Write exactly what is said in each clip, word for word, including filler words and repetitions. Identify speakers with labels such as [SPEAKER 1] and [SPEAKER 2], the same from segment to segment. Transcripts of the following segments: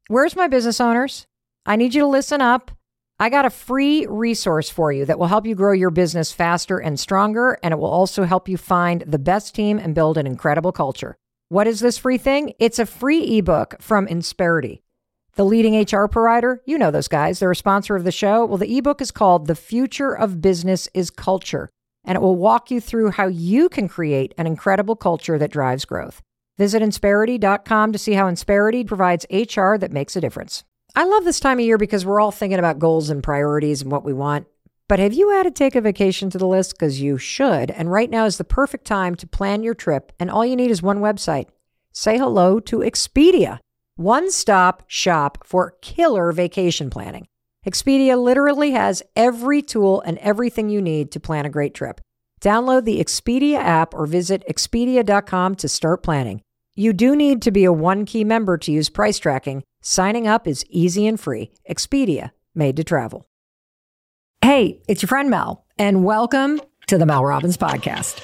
[SPEAKER 1] Where's my business owners? I need you to listen up. I got a free resource for you that will help you grow your business faster and stronger, and it will also help you find the best team and build an incredible culture. What is this free thing? It's a free ebook from Insperity, the leading H R provider. You know those guys. They're a sponsor of the show. Well, the ebook is called The Future of Business is Culture, and it will walk you through how you can create an incredible culture that drives growth. Visit Insperity dot com to see how Insperity provides H R that makes a difference. I love this time of year because we're all thinking about goals and priorities and what we want. But have you added take a vacation to the list? Because you should. And right now is the perfect time to plan your trip. And all you need is one website. Say hello to Expedia. One-stop shop for killer vacation planning. Expedia literally has every tool and everything you need to plan a great trip. Download the Expedia app or visit Expedia dot com to start planning. You do need to be a one-key member to use price tracking. Signing up is easy and free. Expedia, made to travel. Hey, it's your friend Mel, and welcome to the Mel Robbins Podcast.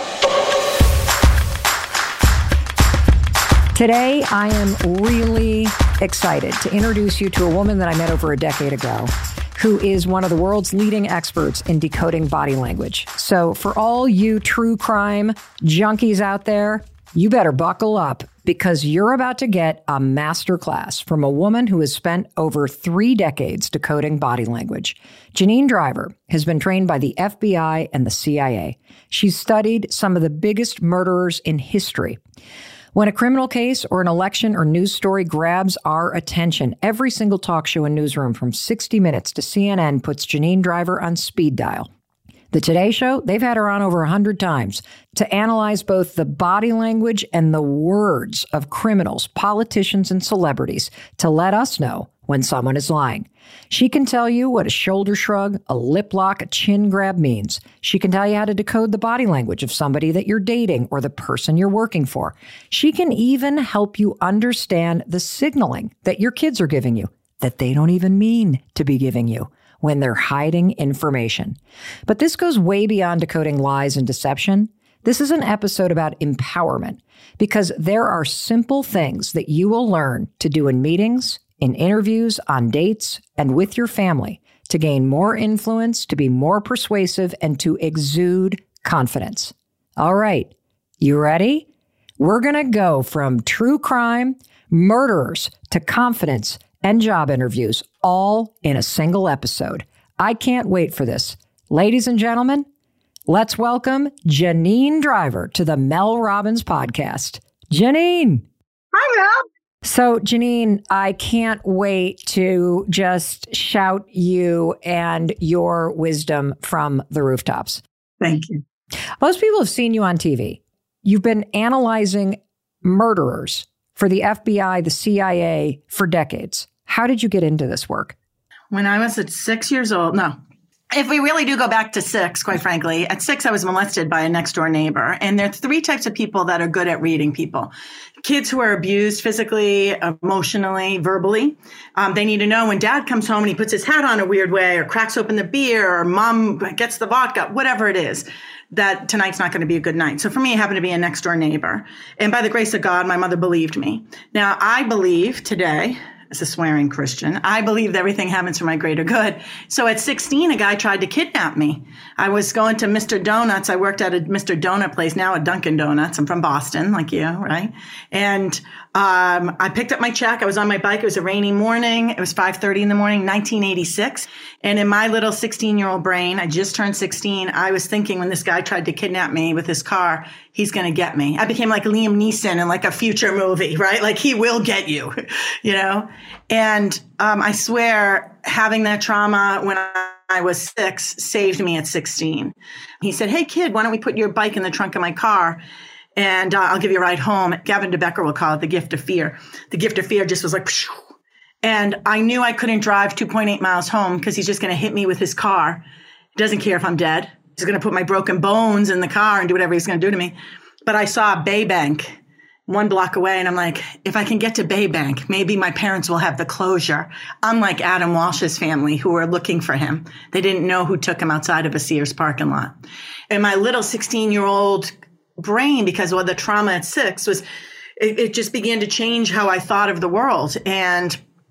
[SPEAKER 1] Today, I am really excited to introduce you to a woman that I met over a decade ago, who is one of the world's leading experts in decoding body language. So for all you true crime junkies out there, you better buckle up because you're about to get a masterclass from a woman who has spent over three decades decoding body language. Janine Driver has been trained by the F B I and the C I A. She's studied some of the biggest murderers in history. When a criminal case or an election or news story grabs our attention, every single talk show and newsroom from sixty minutes to C N N puts Janine Driver on speed dial. The Today Show, they've had her on over one hundred times to analyze both the body language and the words of criminals, politicians, and celebrities to let us know when someone is lying. She can tell you what a shoulder shrug, a lip lock, a chin grab means. She can tell you how to decode the body language of somebody that you're dating or the person you're working for. She can even help you understand the signaling that your kids are giving you that they don't even mean to be giving you when they're hiding information. But this goes way beyond decoding lies and deception. This is an episode about empowerment because there are simple things that you will learn to do in meetings, in interviews, on dates, and with your family to gain more influence, to be more persuasive, and to exude confidence. All right, you ready? We're going to go from true crime, murderers, to confidence and job interviews, all in a single episode. I can't wait for this. Ladies and gentlemen, let's welcome Janine Driver to the Mel Robbins Podcast. Janine.
[SPEAKER 2] Hi, Mel.
[SPEAKER 1] So, Janine, I can't wait to just shout you and your wisdom from the rooftops.
[SPEAKER 2] Thank you.
[SPEAKER 1] Most people have seen you on T V. You've been analyzing murderers for the F B I, the C I A for decades. How did you get into this work?
[SPEAKER 2] When I was at six years old, no. If we really do go back to six, quite frankly, at six, I was molested by a next door neighbor. And there are three types of people that are good at reading people. Kids who are abused physically, emotionally, verbally. Um, they need to know when dad comes home and he puts his hat on a weird way or cracks open the beer or mom gets the vodka, whatever it is, that tonight's not going to be a good night. So for me, it happened to be a next door neighbor. And by the grace of God, my mother believed me. Now, I believe today, as a swearing Christian, I believe that everything happens for my greater good. So at sixteen, a guy tried to kidnap me. I was going to Mister Donuts. I worked at a Mister Donut place, now at Dunkin' Donuts. I'm from Boston, like you, right? And um, I picked up my check. I was on my bike. It was a rainy morning. It was five thirty in the morning, nineteen eighty-six. And in my little sixteen-year-old brain, I just turned sixteen, I was thinking when this guy tried to kidnap me with his car, he's going to get me. I became like Liam Neeson in like a future movie, right? Like he will get you, you know? And um, I swear having that trauma when I was six saved me at sixteen. He said, hey, kid, why don't we put your bike in the trunk of my car and uh, I'll give you a ride home. Gavin DeBecker will call it the gift of fear. The gift of fear just was like, pshh. And I knew I couldn't drive two point eight miles home because he's just going to hit me with his car. He doesn't care if I'm dead. He's going to put my broken bones in the car and do whatever he's going to do to me. But I saw Bay Bank one block away. And I'm like, if I can get to Bay Bank, maybe my parents will have the closure. Unlike Adam Walsh's family who were looking for him. They didn't know who took him outside of a Sears parking lot. And my little sixteen-year-old brain, because of the trauma at six, was it, it just began to change how I thought of the world. And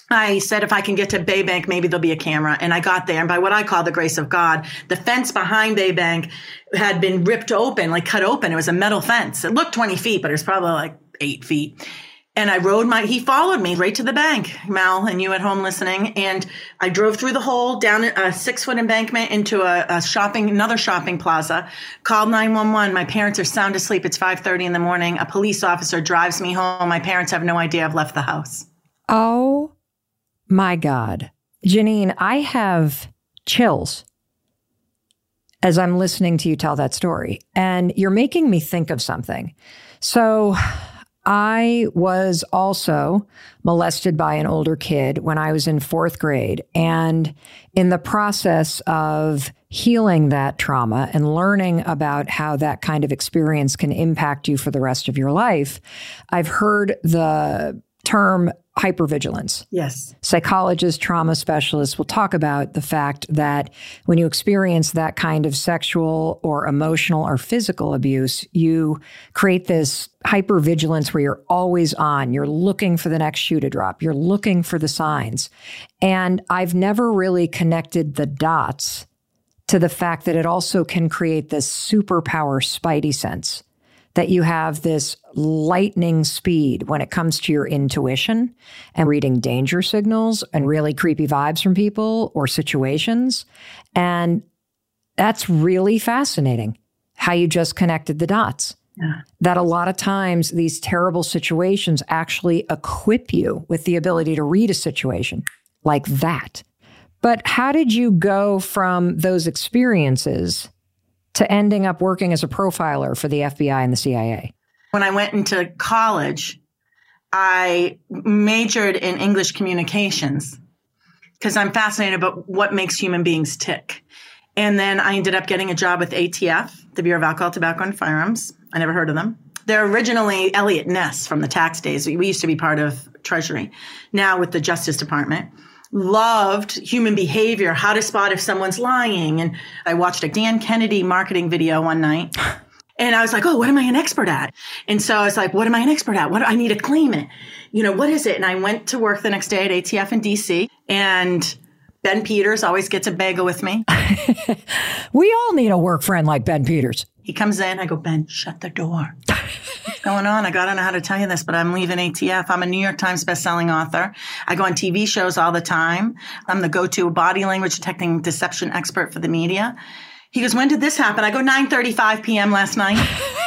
[SPEAKER 2] I said, if I can get to Baybank, maybe there'll be a camera. And I got there. And by what I call the grace of God, the fence behind Baybank had been ripped open, like cut open. It was a metal fence. It looked twenty feet, but it was probably like eight feet. And I rode my, he followed me right to the bank, Mel, and you at home listening. And I drove through the hole, down a six foot embankment into a, a shopping, another shopping plaza, called nine one one. My parents are sound asleep. It's five thirty in the morning. A police officer drives me home. My parents have no idea I've left the house.
[SPEAKER 1] Oh my God. Janine, I have chills as I'm listening to you tell that story. And you're making me think of something. So I was also molested by an older kid when I was in fourth grade. And in the process of healing that trauma and learning about how that kind of experience can impact you for the rest of your life, I've heard the term hypervigilance.
[SPEAKER 2] Yes.
[SPEAKER 1] Psychologists, trauma specialists will talk about the fact that when you experience that kind of sexual or emotional or physical abuse, you create this hypervigilance where you're always on. You're looking for the next shoe to drop. You're looking for the signs. And I've never really connected the dots to the fact that it also can create this superpower spidey sense, that you have this lightning speed when it comes to your intuition and reading danger signals and really creepy vibes from people or situations. And that's really fascinating, how you just connected the dots. Yeah. That a lot of times these terrible situations actually equip you with the ability to read a situation like that. But how did you go from those experiences to ending up working as a profiler for the F B I and the C I A?
[SPEAKER 2] When I went into college, I majored in English communications because I'm fascinated about what makes human beings tick. And then I ended up getting a job with A T F, the Bureau of Alcohol, Tobacco, and Firearms. I never heard of them. They're originally Elliott Ness from the tax days. We used to be part of Treasury, now with the Justice Department. Loved human behavior, how to spot if someone's lying. And I watched a Dan Kennedy marketing video one night. And I was like, oh, what am I an expert at? And so I was like, what am I an expert at? What do I need to claim it? You know, what is it? And I went to work the next day at A T F in D C. And Ben Peters always gets a bagel with me.
[SPEAKER 1] We all need a work friend like Ben Peters.
[SPEAKER 2] He comes in. I go, Ben, shut the door. What's going on? I got to know how to tell you this, but I'm leaving A T F. I'm a New York Times bestselling author. I go on T V shows all the time. I'm the go-to body language detecting deception expert for the media. He goes, when did this happen? I go, nine thirty-five p.m. last night.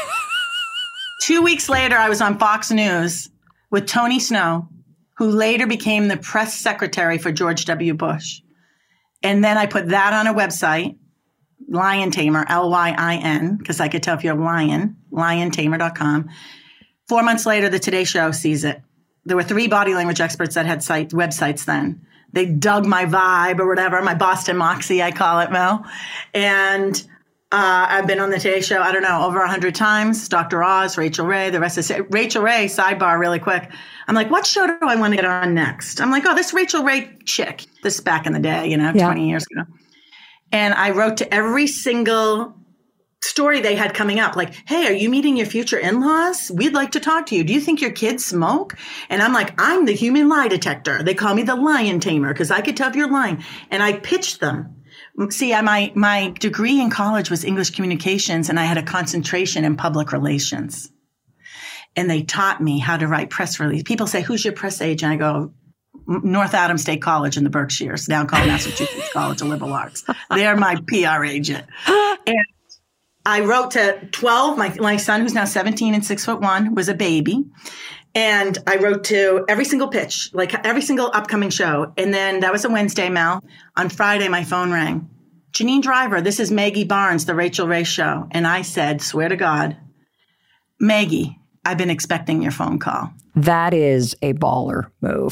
[SPEAKER 2] Two weeks later, I was on Fox News with Tony Snow, who later became the press secretary for George W. Bush. And then I put that on a website, Lion Tamer, L Y I N, because I could tell if you're a lion, lion tamer dot com. Four months later, the Today Show sees it. There were three body language experts that had site websites then. They dug my vibe or whatever, my Boston Moxie, I call it, Mel. And uh, I've been on the Today Show, I don't know, over a hundred times. Doctor Oz, Rachel Ray, the rest of the Rachel Ray, sidebar really quick. I'm like, what show do I want to get on next? I'm like, oh, this Rachel Ray chick. This is back in the day, you know, yeah. twenty years ago. And I wrote to every single story they had coming up, like, hey, are you meeting your future in-laws? We'd like to talk to you. Do you think your kids smoke? And I'm like, I'm the human lie detector. They call me the lion tamer because I could tell if you're lying. And I pitched them. See, I, my, my degree in college was English communications, and I had a concentration in public relations. And they taught me how to write press release. People say, who's your press agent? I go, North Adams State College in the Berkshires, now called Massachusetts College of Liberal Arts. They're my P R agent. And I wrote to twelve, my, my son, who's now seventeen and six foot one, was a baby. And I wrote to every single pitch, like every single upcoming show. And then that was a Wednesday, Mel. On Friday, my phone rang. Janine Driver, this is Maggie Barnes, the Rachel Ray Show. And I said, swear to God, Maggie, I've been expecting your phone call.
[SPEAKER 1] That is a baller move.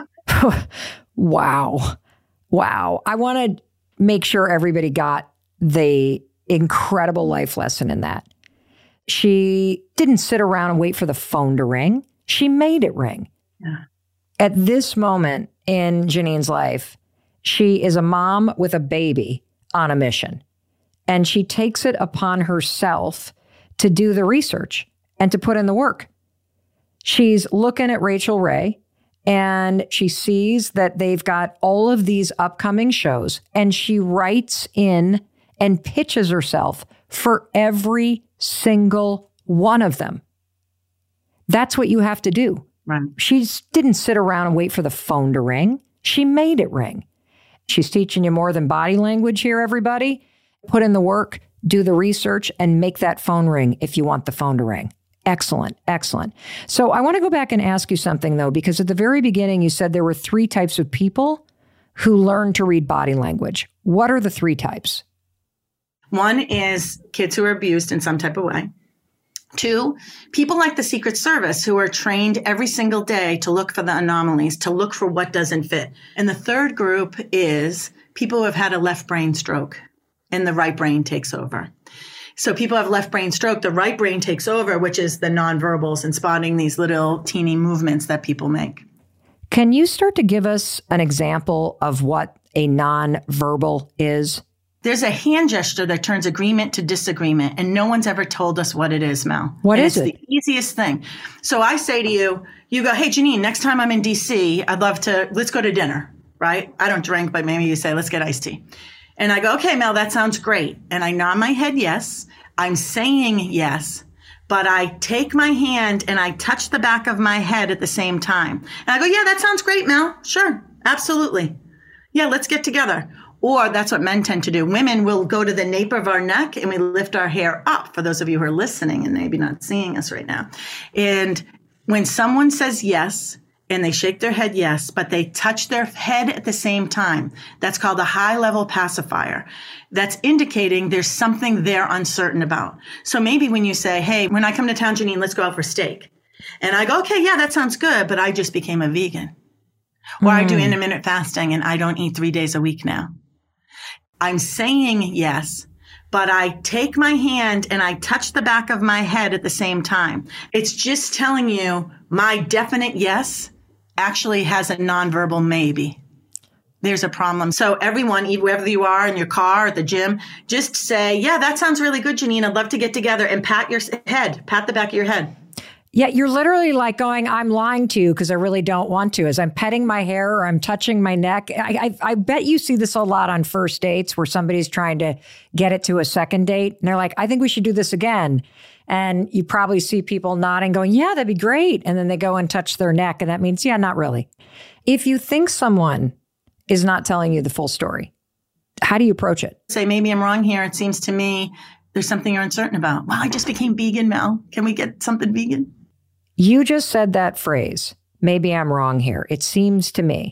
[SPEAKER 1] Wow. Wow. I want to make sure everybody got the incredible life lesson in that. She didn't sit around and wait for the phone to ring. She made it ring. Yeah. At this moment in Janine's life, she is a mom with a baby on a mission. And she takes it upon herself to do the research and to put in the work. She's looking at Rachel Ray and she sees that they've got all of these upcoming shows, and she writes in and pitches herself for every single one of them. That's what you have to do.
[SPEAKER 2] Right.
[SPEAKER 1] She didn't sit around and wait for the phone to ring. She made it ring. She's teaching you more than body language here, everybody. Put in the work, do the research, and make that phone ring if you want the phone to ring. Excellent, excellent. So I want to go back and ask you something, though, because at the very beginning, you said there were three types of people who learn to read body language. What are the three types?
[SPEAKER 2] One is kids who are abused in some type of way. Two, people like the Secret Service who are trained every single day to look for the anomalies, to look for what doesn't fit. And the third group is people who have had a left brain stroke and the right brain takes over. So people have left brain stroke, the right brain takes over, which is the nonverbals and spotting these little teeny movements that people make.
[SPEAKER 1] Can you start to give us an example of what a nonverbal is?
[SPEAKER 2] There's a hand gesture that turns agreement to disagreement, and no one's ever told us what it is, Mel.
[SPEAKER 1] What
[SPEAKER 2] and
[SPEAKER 1] is
[SPEAKER 2] it's
[SPEAKER 1] it?
[SPEAKER 2] It's the easiest thing. So I say to you, you go, hey, Janine, next time I'm in D C, I'd love to, let's go to dinner, right? I don't drink, but maybe you say, let's get iced tea. And I go, okay, Mel, that sounds great. And I nod my head yes. I'm saying yes, but I take my hand and I touch the back of my head at the same time. And I go, yeah, that sounds great, Mel. Sure, absolutely. Yeah, let's get together. Or that's what men tend to do. Women will go to the nape of our neck and we lift our hair up, for those of you who are listening and maybe not seeing us right now. And when someone says yes, and they shake their head yes, but they touch their head at the same time, that's called a high-level pacifier. That's indicating there's something they're uncertain about. So maybe when you say, hey, when I come to town, Janine, let's go out for steak. And I go, okay, yeah, that sounds good, but I just became a vegan. Or mm. I do intermittent fasting and I don't eat three days a week now. I'm saying yes, but I take my hand and I touch the back of my head at the same time. It's just telling you my definite yes actually has a nonverbal maybe. There's a problem. So everyone, wherever you are in your car, at the gym, just say, yeah, that sounds really good, Janine. I'd love to get together, and pat your head, pat the back of your head.
[SPEAKER 1] Yeah, you're literally like going, I'm lying to you because I really don't want to. As I'm petting my hair or I'm touching my neck. I, I, I bet you see this a lot on first dates where somebody's trying to get it to a second date. And they're like, I think we should do this again. And you probably see people nodding, going, yeah, that'd be great. And then they go and touch their neck. And that means, yeah, not really. If you think someone is not telling you the full story, how do you approach it?
[SPEAKER 2] Say, maybe I'm wrong here. It seems to me there's something you're uncertain about. Well, I just became vegan, Mel. Can we get something vegan?
[SPEAKER 1] You just said that phrase, maybe I'm wrong here. It seems to me.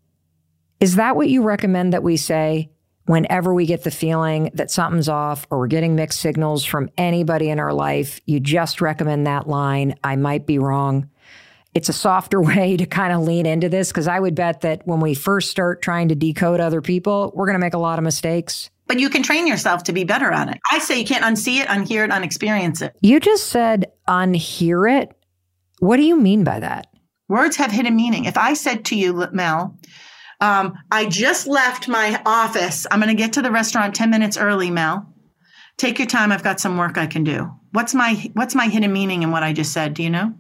[SPEAKER 1] Is that what you recommend that we say whenever we get the feeling that something's off or we're getting mixed signals from anybody in our life? You just recommend that line, I might be wrong. It's a softer way to kind of lean into this, because I would bet that when we first start trying to decode other people, we're going to make a lot of mistakes.
[SPEAKER 2] But you can train yourself to be better at it. I say you can't unsee it, unhear it, unexperience it.
[SPEAKER 1] You just said unhear it. What do you mean by that?
[SPEAKER 2] Words have hidden meaning. If I said to you, Mel, um, I just left my office. I'm going to get to the restaurant ten minutes early, Mel. Take your time. I've got some work I can do. What's my what's my hidden meaning in what I just said? Do you know?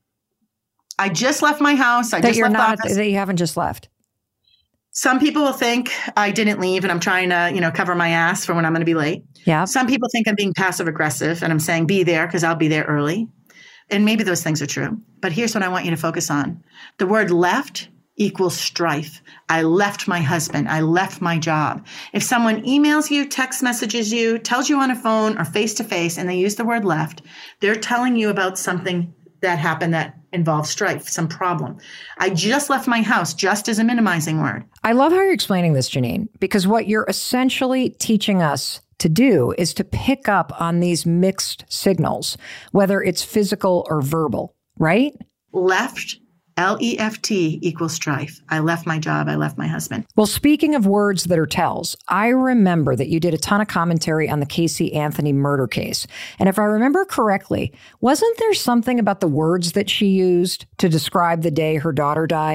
[SPEAKER 2] I just left my house. I
[SPEAKER 1] that
[SPEAKER 2] just
[SPEAKER 1] you're
[SPEAKER 2] left
[SPEAKER 1] not,
[SPEAKER 2] the office.
[SPEAKER 1] That you haven't just left.
[SPEAKER 2] Some people will think I didn't leave and I'm trying to, you know, cover my ass for when I'm going to be late.
[SPEAKER 1] Yeah.
[SPEAKER 2] Some people think I'm being passive aggressive and I'm saying be there because I'll be there early. And maybe those things are true. But here's what I want you to focus on. The word left equals strife. I left my husband. I left my job. If someone emails you, text messages you, tells you on a phone or face to face, and they use the word left, they're telling you about something that happened that involves strife, some problem. I just left my house, just as a minimizing word.
[SPEAKER 1] I love how you're explaining this, Janine, because what you're essentially teaching us to do is to pick up on these mixed signals, whether it's physical or verbal, right?
[SPEAKER 2] Left, L E F T equals strife. I left my job. I left my husband.
[SPEAKER 1] Well, speaking of words that are tells, I remember that you did a ton of commentary on the Casey Anthony murder case. And if I remember correctly, wasn't there something about the words that she used to describe the day her daughter died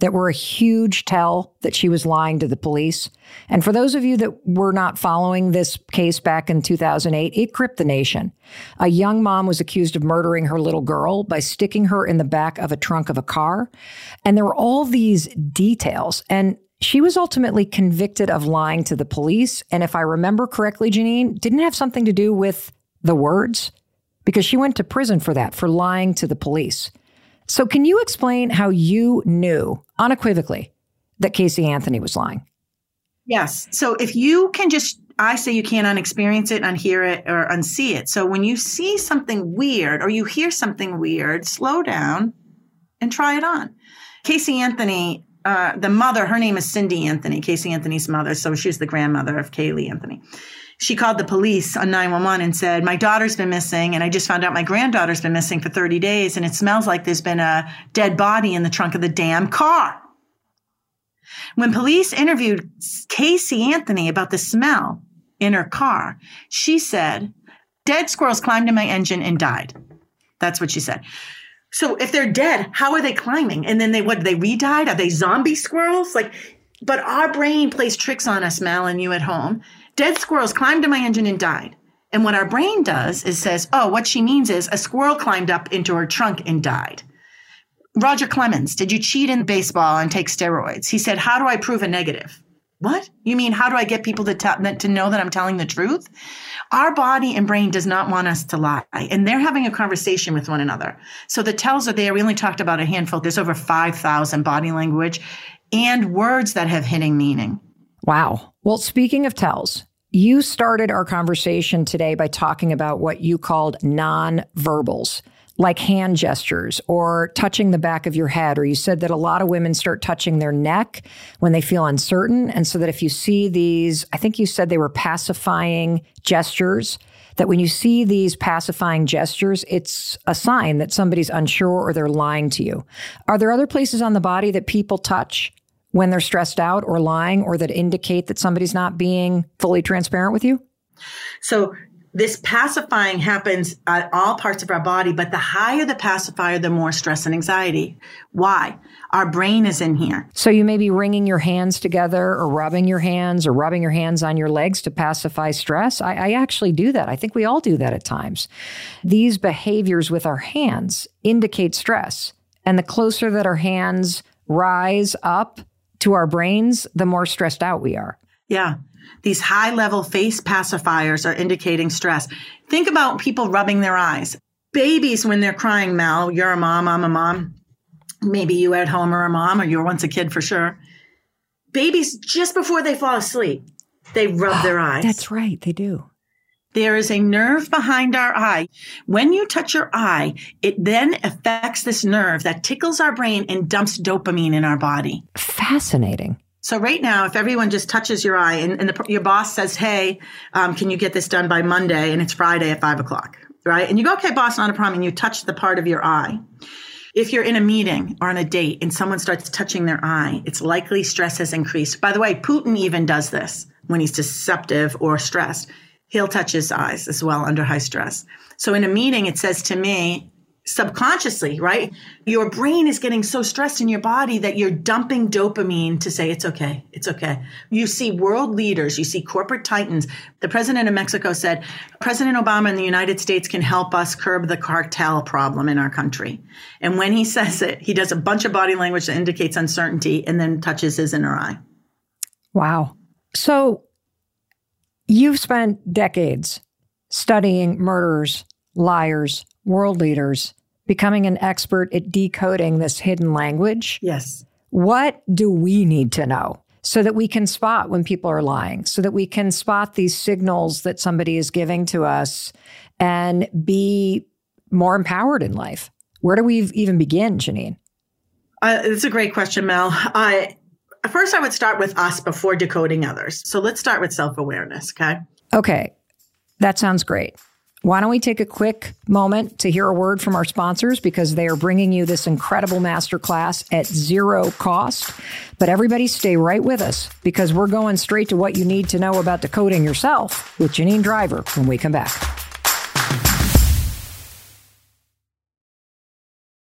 [SPEAKER 1] that were a huge tell that she was lying to the police. And for those of you that were not following this case back in two thousand eight, it gripped the nation. A young mom was accused of murdering her little girl by sticking her in the back of a trunk of a car. And there were all these details. And she was ultimately convicted of lying to the police. And if I remember correctly, Janine, didn't have something to do with the words, because she went to prison for that, for lying to the police. So can you explain how you knew unequivocally that Casey Anthony was lying?
[SPEAKER 2] Yes. So if you can just, I say you can't unexperience it, unhear it, or unsee it. So when you see something weird or you hear something weird, slow down and try it on. Casey Anthony, uh, the mother, her name is Cindy Anthony, Casey Anthony's mother. So she's the grandmother of Caylee Anthony. She called the police on nine one one and said, my daughter's been missing, and I just found out my granddaughter's been missing for thirty days, and it smells like there's been a dead body in the trunk of the damn car. When police interviewed Casey Anthony about the smell in her car, she said, dead squirrels climbed in my engine and died. That's what she said. So if they're dead, how are they climbing? And then they, what, they re-died? Are they zombie squirrels? Like, but our brain plays tricks on us, Mel, and you at home. Dead squirrels climbed in my engine and died. And what our brain does is says, oh, what she means is a squirrel climbed up into her trunk and died. Roger Clemens, did you cheat in baseball and take steroids? He said, how do I prove a negative? What? You mean, how do I get people to, t- to know that I'm telling the truth? Our body and brain does not want us to lie. And they're having a conversation with one another. So the tells are there. We only talked about a handful. There's over five thousand body language and words that have hidden meaning.
[SPEAKER 1] Wow. Well, speaking of tells, you started our conversation today by talking about what you called non-verbals, like hand gestures or touching the back of your head. Or you said that a lot of women start touching their neck when they feel uncertain. And so that if you see these, I think you said they were pacifying gestures, that when you see these pacifying gestures, it's a sign that somebody's unsure or they're lying to you. Are there other places on the body that people touch when they're stressed out or lying, or that indicate that somebody's not being fully transparent with you?
[SPEAKER 2] So this pacifying happens at all parts of our body, but the higher the pacifier, the more stress and anxiety. Why? Our brain is in here.
[SPEAKER 1] So you may be wringing your hands together or rubbing your hands or rubbing your hands on your legs to pacify stress. I, I actually do that. I think we all do that at times. These behaviors with our hands indicate stress. And the closer that our hands rise up to our brains, the more stressed out we are.
[SPEAKER 2] Yeah. These high-level face pacifiers are indicating stress. Think about people rubbing their eyes. Babies, when they're crying, Mel, you're a mom, I'm a mom. Maybe you at home are a mom, or you were once a kid for sure. Babies, just before they fall asleep, they rub their eyes.
[SPEAKER 1] That's right, they do.
[SPEAKER 2] There is a nerve behind our eye. When you touch your eye, it then affects this nerve that tickles our brain and dumps dopamine in our body.
[SPEAKER 1] Fascinating.
[SPEAKER 2] So right now, if everyone just touches your eye and, and the, your boss says, hey, um, can you get this done by Monday? And it's Friday at five o'clock, right? And you go, okay, boss, not a problem. And you touch the part of your eye. If you're in a meeting or on a date and someone starts touching their eye, it's likely stress has increased. By the way, Putin even does this when he's deceptive or stressed. He'll touch his eyes as well under high stress. So in a meeting, it says to me, subconsciously, right? Your brain is getting so stressed in your body that you're dumping dopamine to say, it's okay, it's okay. You see world leaders, you see corporate titans. The president of Mexico said, President Obama in the United States can help us curb the cartel problem in our country. And when he says it, he does a bunch of body language that indicates uncertainty and then touches his inner eye.
[SPEAKER 1] Wow. So you've spent decades studying murderers, liars, world leaders, becoming an expert at decoding this hidden language.
[SPEAKER 2] Yes.
[SPEAKER 1] What do we need to know so that we can spot when people are lying, so that we can spot these signals that somebody is giving to us and be more empowered in life? Where do we even begin, Janine?
[SPEAKER 2] Uh, it's a great question, Mel. I, first, I would start with us before decoding others. So let's start with self-awareness, okay?
[SPEAKER 1] Okay. That sounds great. Why don't we take a quick moment to hear a word from our sponsors, because they are bringing you this incredible masterclass at zero cost. But everybody stay right with us, because we're going straight to what you need to know about decoding yourself with Janine Driver when we come back.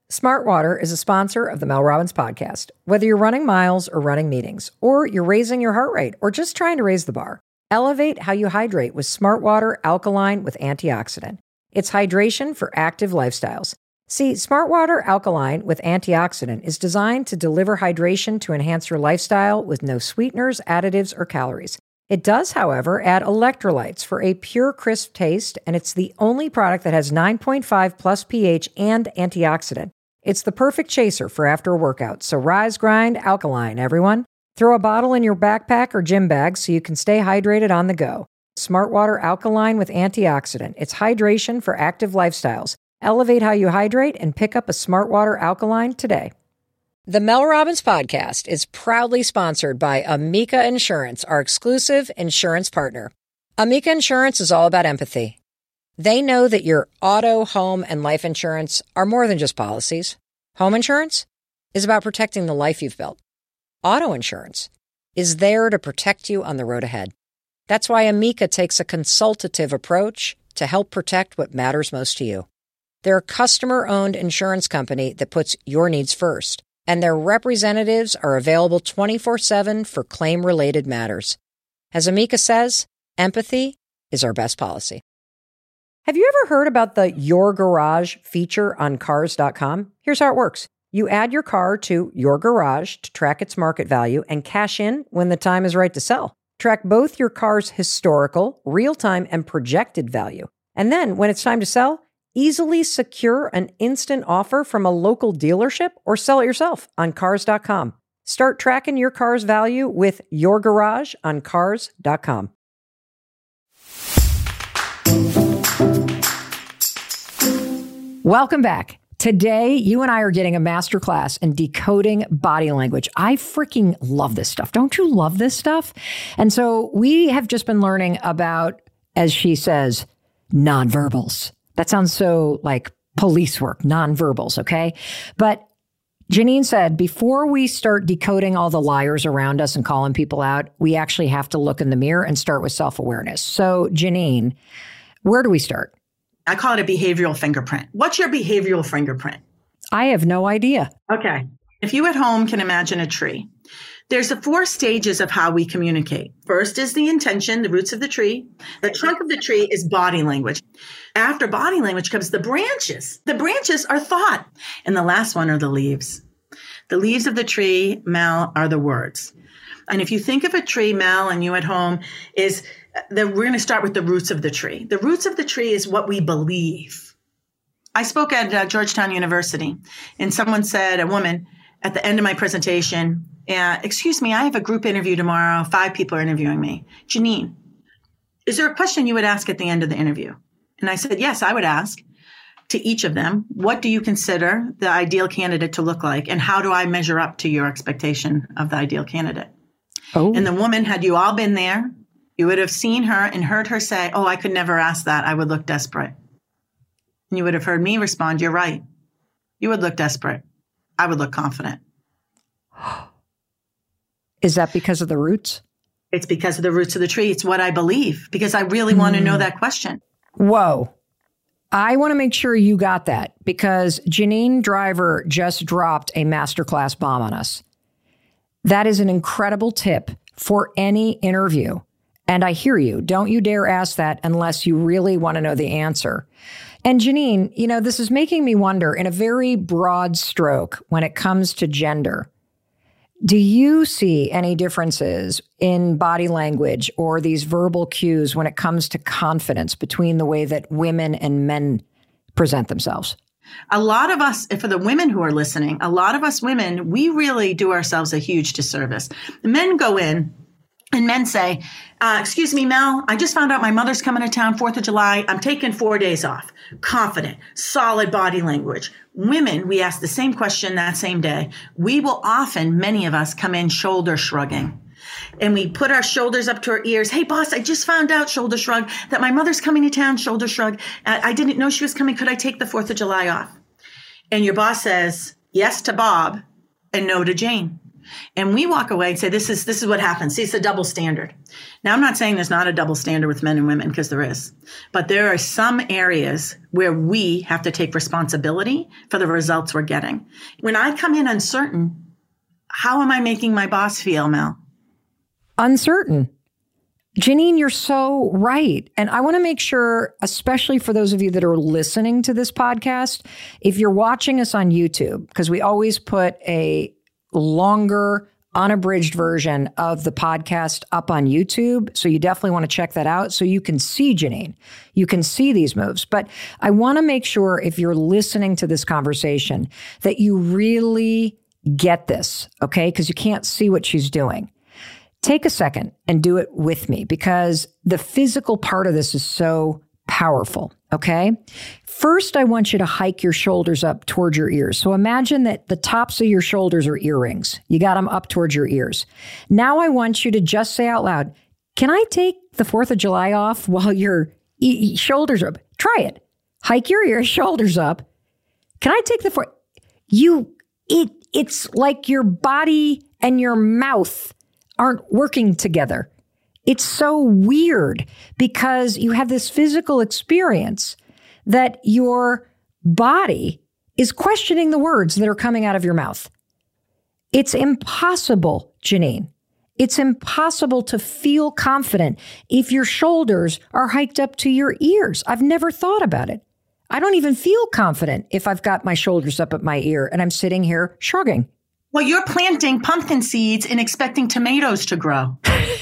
[SPEAKER 1] Smartwater is a sponsor of the Mel Robbins podcast. Whether you're running miles or running meetings, or you're raising your heart rate, or just trying to raise the bar, elevate how you hydrate with Smartwater Alkaline with Antioxidant. It's hydration for active lifestyles. See, Smartwater Alkaline with Antioxidant is designed to deliver hydration to enhance your lifestyle with no sweeteners, additives, or calories. It does, however, add electrolytes for a pure, crisp taste, and it's the only product that has nine point five plus pH and antioxidant. It's the perfect chaser for after a workout, so rise, grind, alkaline, everyone. Throw a bottle in your backpack or gym bag so you can stay hydrated on the go. Smartwater Alkaline with Antioxidant. It's hydration for active lifestyles. Elevate how you hydrate and pick up a Smartwater Alkaline today. The Mel Robbins podcast is proudly sponsored by Amica Insurance, our exclusive insurance partner. Amica Insurance is all about empathy. They know that your auto, home, and life insurance are more than just policies. Home insurance is about protecting the life you've built. Auto insurance is there to protect you on the road ahead. That's why Amica takes a consultative approach to help protect what matters most to you. They're a customer-owned insurance company that puts your needs first, and their representatives are available twenty-four seven for claim-related matters. As Amica says, empathy is our best policy. Have you ever heard about the Your Garage feature on cars dot com? Here's how it works. You add your car to Your Garage to track its market value and cash in when the time is right to sell. Track both your car's historical, real-time, and projected value. And then, when it's time to sell, easily secure an instant offer from a local dealership or sell it yourself on cars dot com. Start tracking your car's value with Your Garage on cars dot com. Welcome back. Today, you and I are getting a masterclass in decoding body language. I freaking love this stuff. Don't you love this stuff? And so we have just been learning about, as she says, nonverbals. That sounds so like police work, nonverbals, okay? But Janine said, before we start decoding all the liars around us and calling people out, we actually have to look in the mirror and start with self-awareness. So Janine, where do we start?
[SPEAKER 2] I call it a behavioral fingerprint. What's your behavioral fingerprint?
[SPEAKER 1] I have no idea.
[SPEAKER 2] Okay. If you at home can imagine a tree, there's the four stages of how we communicate. First is the intention, the roots of the tree. The trunk of the tree is body language. After body language comes the branches. The branches are thought. And the last one are the leaves. The leaves of the tree, Mel, are the words. And if you think of a tree, Mel, and you at home, is that we're going to start with the roots of the tree. The roots of the tree is what we believe. I spoke at uh, Georgetown University, and someone said, a woman, at the end of my presentation, uh, excuse me, I have a group interview tomorrow. Five people are interviewing me. Janine, is there a question you would ask at the end of the interview? And I said, yes, I would ask to each of them, what do you consider the ideal candidate to look like? And how do I measure up to your expectation of the ideal candidate? Oh. And the woman, had you all been there, you would have seen her and heard her say, oh, I could never ask that. I would look desperate. And you would have heard me respond, you're right. You would look desperate. I would look confident.
[SPEAKER 1] Is that because of the roots?
[SPEAKER 2] It's because of the roots of the tree. It's what I believe, because I really mm. want to know that question.
[SPEAKER 1] Whoa. I want to make sure you got that, because Janine Driver just dropped a masterclass bomb on us. That is an incredible tip for any interview. And I hear you. Don't you dare ask that unless you really want to know the answer. And Janine, you know, this is making me wonder, in a very broad stroke, when it comes to gender, do you see any differences in body language or these verbal cues when it comes to confidence between the way that women and men present themselves?
[SPEAKER 2] A lot of us, for the women who are listening, a lot of us women, we really do ourselves a huge disservice. The men go in and men say, uh, excuse me, Mel, I just found out my mother's coming to town fourth of July. I'm taking four days off. Confident, solid body language. Women, we ask the same question that same day. We will often, many of us, come in shoulder shrugging. And we put our shoulders up to our ears. Hey, boss, I just found out, shoulder shrug, that my mother's coming to town, shoulder shrug. I didn't know she was coming. Could I take the fourth of July off? And your boss says yes to Bob and no to Jane. And we walk away and say, this is, this is what happens. See, it's a double standard. Now, I'm not saying there's not a double standard with men and women, because there is, but there are some areas where we have to take responsibility for the results we're getting. When I come in uncertain, how am I making my boss feel, Mel?
[SPEAKER 1] Uncertain. Janine, you're so right. And I want to make sure, especially for those of you that are listening to this podcast, if you're watching us on YouTube, because we always put a longer, unabridged version of the podcast up on YouTube. So you definitely want to check that out so you can see Janine. You can see these moves. But I want to make sure, if you're listening to this conversation, that you really get this, okay? Because you can't see what she's doing. Take a second and do it with me, because the physical part of this is so powerful, okay? First, I want you to hike your shoulders up towards your ears. So imagine that the tops of your shoulders are earrings. You got them up towards your ears. Now I want you to just say out loud, can I take the fourth of July off while your e- shoulders are up? Try it. Hike your ears, shoulders up. Can I take the fourth? You, it, it's like your body and your mouth aren't working together. It's so weird because you have this physical experience that your body is questioning the words that are coming out of your mouth. It's impossible, Janine. It's impossible to feel confident if your shoulders are hiked up to your ears. I've never thought about it. I don't even feel confident if I've got my shoulders up at my ear and I'm sitting here shrugging.
[SPEAKER 2] Well, you're planting pumpkin seeds and expecting tomatoes to grow.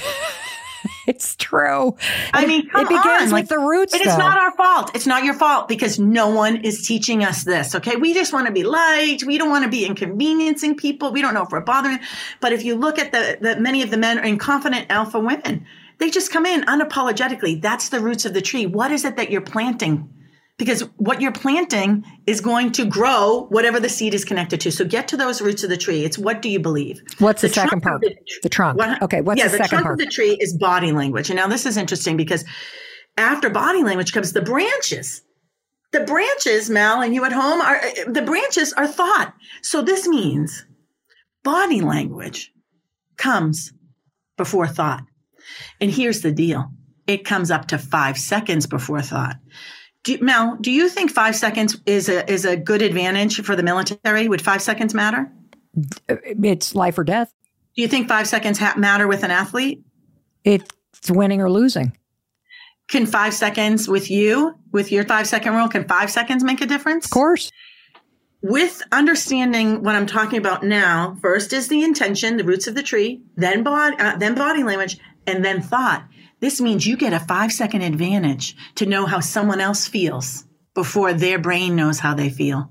[SPEAKER 1] It's true.
[SPEAKER 2] I mean, come
[SPEAKER 1] it begins
[SPEAKER 2] on.
[SPEAKER 1] with
[SPEAKER 2] like,
[SPEAKER 1] the roots.
[SPEAKER 2] It
[SPEAKER 1] though.
[SPEAKER 2] is not our fault. It's not your fault, because no one is teaching us this. Okay. We just want to be liked. We don't want to be inconveniencing people. We don't know if we're bothering. But if you look at the, the many of the men are confident alpha women, they just come in unapologetically. That's the roots of the tree. What is it that you're planting? Because what you're planting is going to grow whatever the seed is connected to. So get to those roots of the tree. It's what do you believe?
[SPEAKER 1] What's the, the second part? The, the trunk. What, okay. What's
[SPEAKER 2] yeah,
[SPEAKER 1] the, the second
[SPEAKER 2] trunk
[SPEAKER 1] part?
[SPEAKER 2] of the tree is body language. And now this is interesting, because after body language comes the branches. The branches, Mel, and you at home, are the branches are thought. So this means body language comes before thought. And here's the deal. It comes up to five seconds before thought. Do, Mel, do you think five seconds is a is a good advantage for the military? Would five seconds matter?
[SPEAKER 1] It's life or death.
[SPEAKER 2] Do you think five seconds ha- matter with an athlete?
[SPEAKER 1] It's winning or losing.
[SPEAKER 2] Can five seconds with you, with your five second rule, can five seconds make a difference?
[SPEAKER 1] Of course.
[SPEAKER 2] With understanding what I'm talking about now, first is the intention, the roots of the tree, then body, uh, then body language, and then thought. This means you get a five second advantage to know how someone else feels before their brain knows how they feel.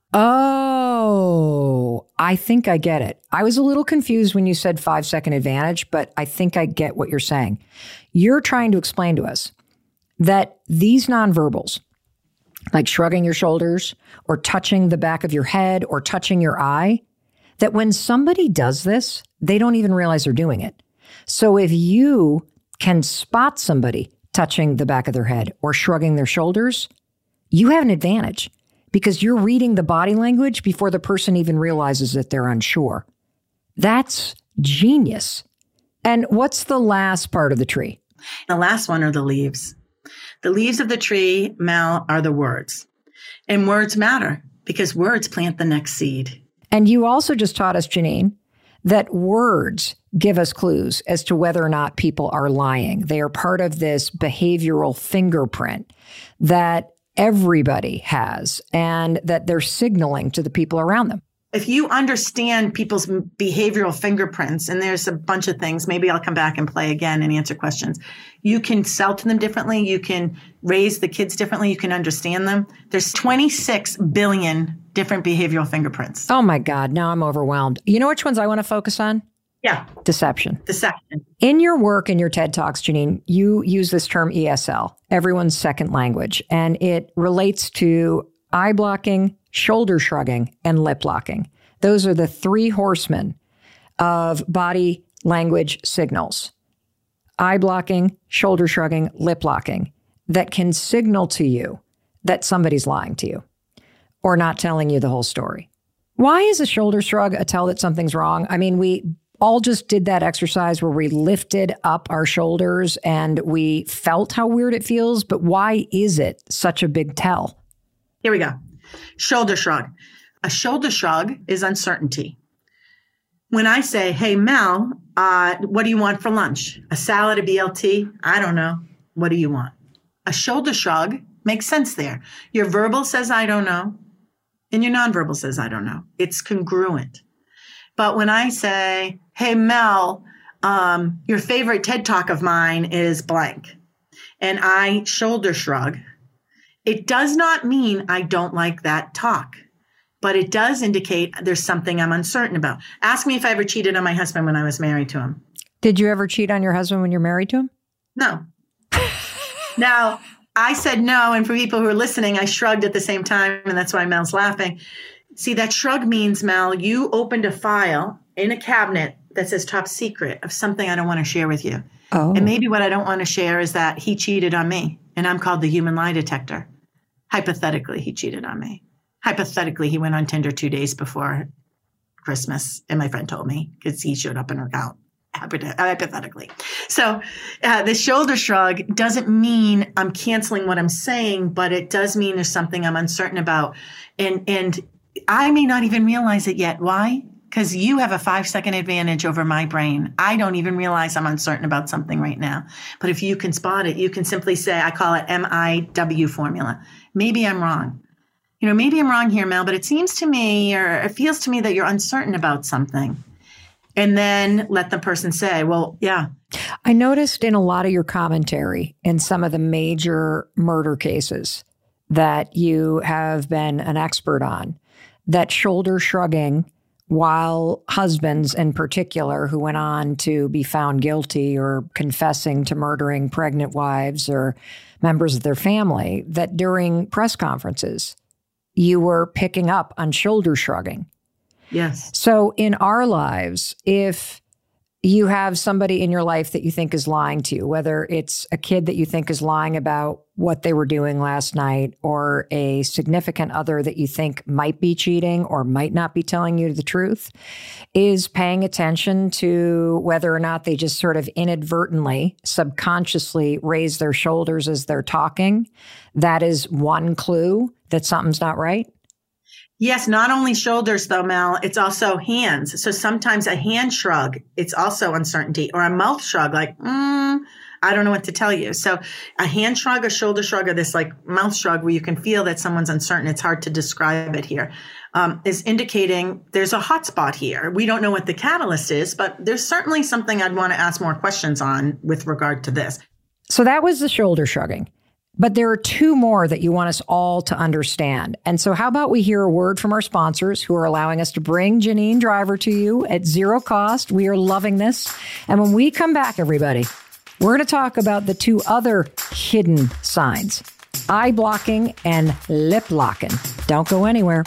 [SPEAKER 1] Oh, I think I get it. I was a little confused when you said five second advantage, but I think I get what you're saying. You're trying to explain to us that these nonverbals, like shrugging your shoulders or touching the back of your head or touching your eye, that when somebody does this, they don't even realize they're doing it. So if you can spot somebody touching the back of their head or shrugging their shoulders, you have an advantage because you're reading the body language before the person even realizes that they're unsure. That's genius. And what's the last part of the tree?
[SPEAKER 2] The last one are the leaves. The leaves of the tree, Mel, are the words. And words matter because words plant the next seed.
[SPEAKER 1] And you also just taught us, Janine, that words give us clues as to whether or not people are lying. They are part of this behavioral fingerprint that everybody has and that they're signaling to the people around them.
[SPEAKER 2] If you understand people's behavioral fingerprints, and there's a bunch of things, maybe I'll come back and play again and answer questions. You can sell to them differently. You can raise the kids differently. You can understand them. There's twenty-six billion different behavioral fingerprints.
[SPEAKER 1] Oh my God, now I'm overwhelmed. You know which ones I want to focus on?
[SPEAKER 2] Yeah.
[SPEAKER 1] Deception.
[SPEAKER 2] Deception.
[SPEAKER 1] In your work, in your TED Talks, Janine, you use this term E S L, everyone's second language, and it relates to eye blocking, shoulder shrugging, and lip locking. Those are the three horsemen of body language signals. Eye blocking, shoulder shrugging, lip locking that can signal to you that somebody's lying to you or not telling you the whole story. Why is a shoulder shrug a tell that something's wrong? I mean, we all just did that exercise where we lifted up our shoulders and we felt how weird it feels. But why is it such a big tell?
[SPEAKER 2] Here we go. Shoulder shrug. A shoulder shrug is uncertainty. When I say, hey, Mel, uh, what do you want for lunch? A salad, a B L T? I don't know. What do you want? A shoulder shrug makes sense there. Your verbal says, I don't know. And your nonverbal says, I don't know. It's congruent. But when I say, hey, Mel, um, your favorite TED Talk of mine is blank, and I shoulder shrug, it does not mean I don't like that talk, but it does indicate there's something I'm uncertain about. Ask me if I ever cheated on my husband when I was married to him.
[SPEAKER 1] Did you ever cheat on your husband when you're married to him?
[SPEAKER 2] No. Now, I said no, and for people who are listening, I shrugged at the same time, and that's why Mel's laughing. See, that shrug means, Mel, you opened a file in a cabinet that says top secret of something I don't want to share with you.
[SPEAKER 1] Oh.
[SPEAKER 2] And maybe what I don't want to share is that he cheated on me, and I'm called the human lie detector. Hypothetically, he cheated on me. Hypothetically, he went on Tinder two days before Christmas, and my friend told me because he showed up in her account. Hypothetically. So uh, the shoulder shrug doesn't mean I'm canceling what I'm saying, but it does mean there's something I'm uncertain about. And and I may not even realize it yet. Why? Because you have a five second advantage over my brain. I don't even realize I'm uncertain about something right now. But if you can spot it, you can simply say, I call it M I W formula. Maybe I'm wrong. You know, maybe I'm wrong here, Mel, but it seems to me, or it feels to me that you're uncertain about something. And then let the person say, well, yeah.
[SPEAKER 1] I noticed in a lot of your commentary in some of the major murder cases that you have been an expert on, that shoulder shrugging, while husbands in particular who went on to be found guilty or confessing to murdering pregnant wives or members of their family, that during press conferences, you were picking up on shoulder shrugging.
[SPEAKER 2] Yes.
[SPEAKER 1] So in our lives, if you have somebody in your life that you think is lying to you, whether it's a kid that you think is lying about what they were doing last night, or a significant other that you think might be cheating or might not be telling you the truth, is paying attention to whether or not they just sort of inadvertently, subconsciously raise their shoulders as they're talking. That is one clue that something's not right.
[SPEAKER 2] Yes, not only shoulders though, Mel, it's also hands. So sometimes a hand shrug, it's also uncertainty, or a mouth shrug, like, mm, I don't know what to tell you. So a hand shrug, a shoulder shrug, or this like mouth shrug where you can feel that someone's uncertain, it's hard to describe it here, um, is indicating there's a hot spot here. We don't know what the catalyst is, but there's certainly something I'd want to ask more questions on with regard to this.
[SPEAKER 1] So that was the shoulder shrugging. But there are two more that you want us all to understand. And so how about we hear a word from our sponsors who are allowing us to bring Janine Driver to you at zero cost. We are loving this. And when we come back, everybody, we're going to talk about the two other hidden signs, eye blocking and lip locking. Don't go anywhere.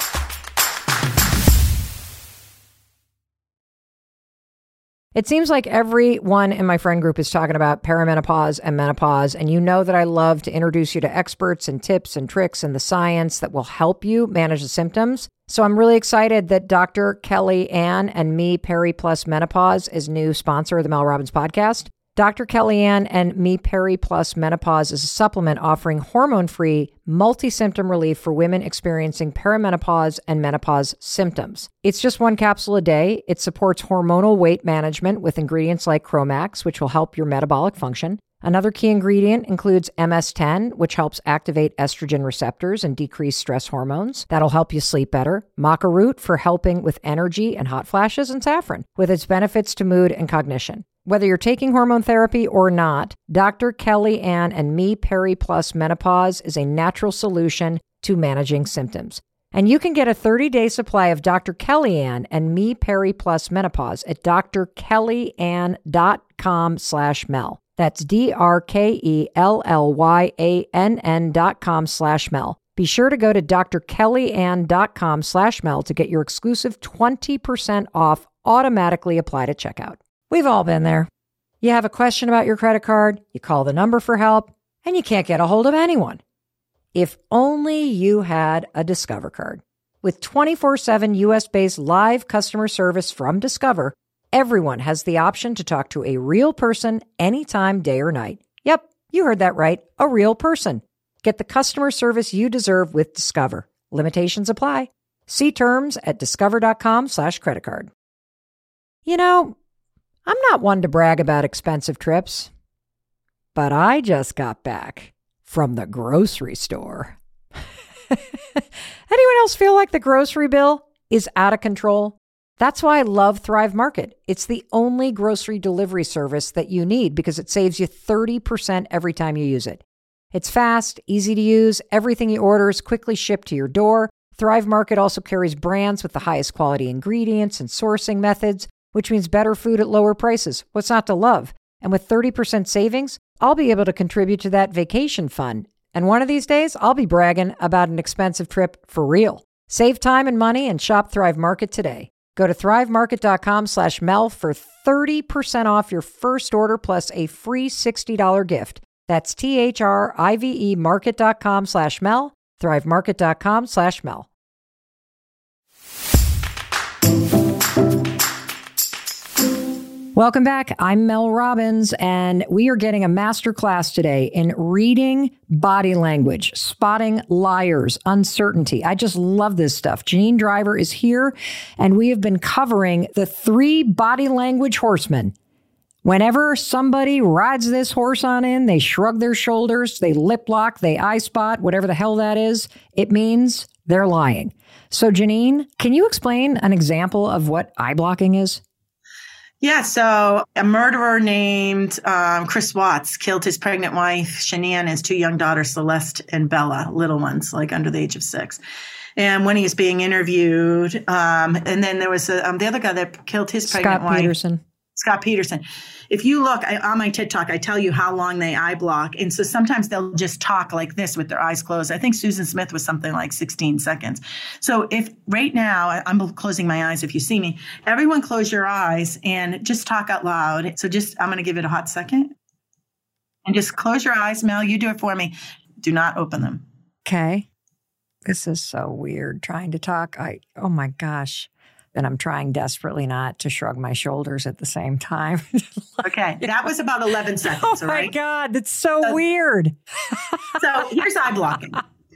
[SPEAKER 1] It seems like everyone in my friend group is talking about perimenopause and menopause, and you know that I love to introduce you to experts and tips and tricks and the science that will help you manage the symptoms. So I'm really excited that Doctor Kelly Ann and Me Peri Plus Menopause is new sponsor of the Mel Robbins podcast. Doctor Kelly Ann and Me Peri Plus Menopause is a supplement offering hormone-free, multi-symptom relief for women experiencing perimenopause and menopause symptoms. It's just one capsule a day. It supports hormonal weight management with ingredients like Chromax, which will help your metabolic function. Another key ingredient includes M S ten, which helps activate estrogen receptors and decrease stress hormones. That'll help you sleep better. Maca root for helping with energy and hot flashes, and saffron with its benefits to mood and cognition. Whether you're taking hormone therapy or not, Doctor Kelly Ann and Me Peri Plus Menopause is a natural solution to managing symptoms. And you can get a thirty-day supply of Doctor Kelly Ann and Me Peri Plus Menopause at drkellyann.com slash Mel. That's D-R-K-E-L-L-Y-A-N-N dot com slash Mel. Be sure to go to drkellyann.com slash Mel to get your exclusive twenty percent off automatically applied at checkout. We've all been there. You have a question about your credit card, you call the number for help, and you can't get a hold of anyone. If only you had a Discover card. With twenty-four seven U S-based live customer service from Discover, everyone has the option to talk to a real person anytime, day or night. Yep, you heard that right, a real person. Get the customer service you deserve with Discover. Limitations apply. See terms at discover.com slash credit card. You know, I'm not one to brag about expensive trips, but I just got back from the grocery store. Anyone else feel like the grocery bill is out of control? That's why I love Thrive Market. It's the only grocery delivery service that you need because it saves you thirty percent every time you use it. It's fast, easy to use. Everything you order is quickly shipped to your door. Thrive Market also carries brands with the highest quality ingredients and sourcing methods, which means better food at lower prices. What's not to love? And with thirty percent savings, I'll be able to contribute to that vacation fund. And one of these days, I'll be bragging about an expensive trip for real. Save time and money and shop Thrive Market today. Go to thrivemarket.com slash Mel for thirty percent off your first order plus a free sixty dollars gift. That's T-H-R-I-V-E market.com slash Mel, thrivemarket.com slash Mel. Welcome back. I'm Mel Robbins, and we are getting a masterclass today in reading body language, spotting liars, uncertainty. I just love this stuff. Janine Driver is here, and we have been covering the three body language horsemen. Whenever somebody rides this horse on in, they shrug their shoulders, they lip lock, they eye spot, whatever the hell that is, it means they're lying. So, Janine, can you explain an example of what eye blocking is?
[SPEAKER 2] Yeah, so a murderer named um, Chris Watts killed his pregnant wife, Shania, and his two young daughters, Celeste and Bella, little ones, like under the age of six. And when he was being interviewed, um, and then there was a, um, the other guy that killed his pregnant
[SPEAKER 1] Scott
[SPEAKER 2] wife.
[SPEAKER 1] Peterson.
[SPEAKER 2] Scott Peterson. If you look I, on my TikTok, I tell you how long they eye block. And so sometimes they'll just talk like this with their eyes closed. I think Susan Smith was something like sixteen seconds. So if right now, I'm closing my eyes if you see me, everyone close your eyes and just talk out loud. So just, I'm going to give it a hot second. And just close your eyes, Mel. You do it for me. Do not open them.
[SPEAKER 1] Okay. This is so weird trying to talk. I, oh my gosh. And I'm trying desperately not to shrug my shoulders at the same time.
[SPEAKER 2] Okay. That was about eleven seconds.
[SPEAKER 1] Oh
[SPEAKER 2] all right?
[SPEAKER 1] my God. That's so, so weird.
[SPEAKER 2] So here's eye blocking.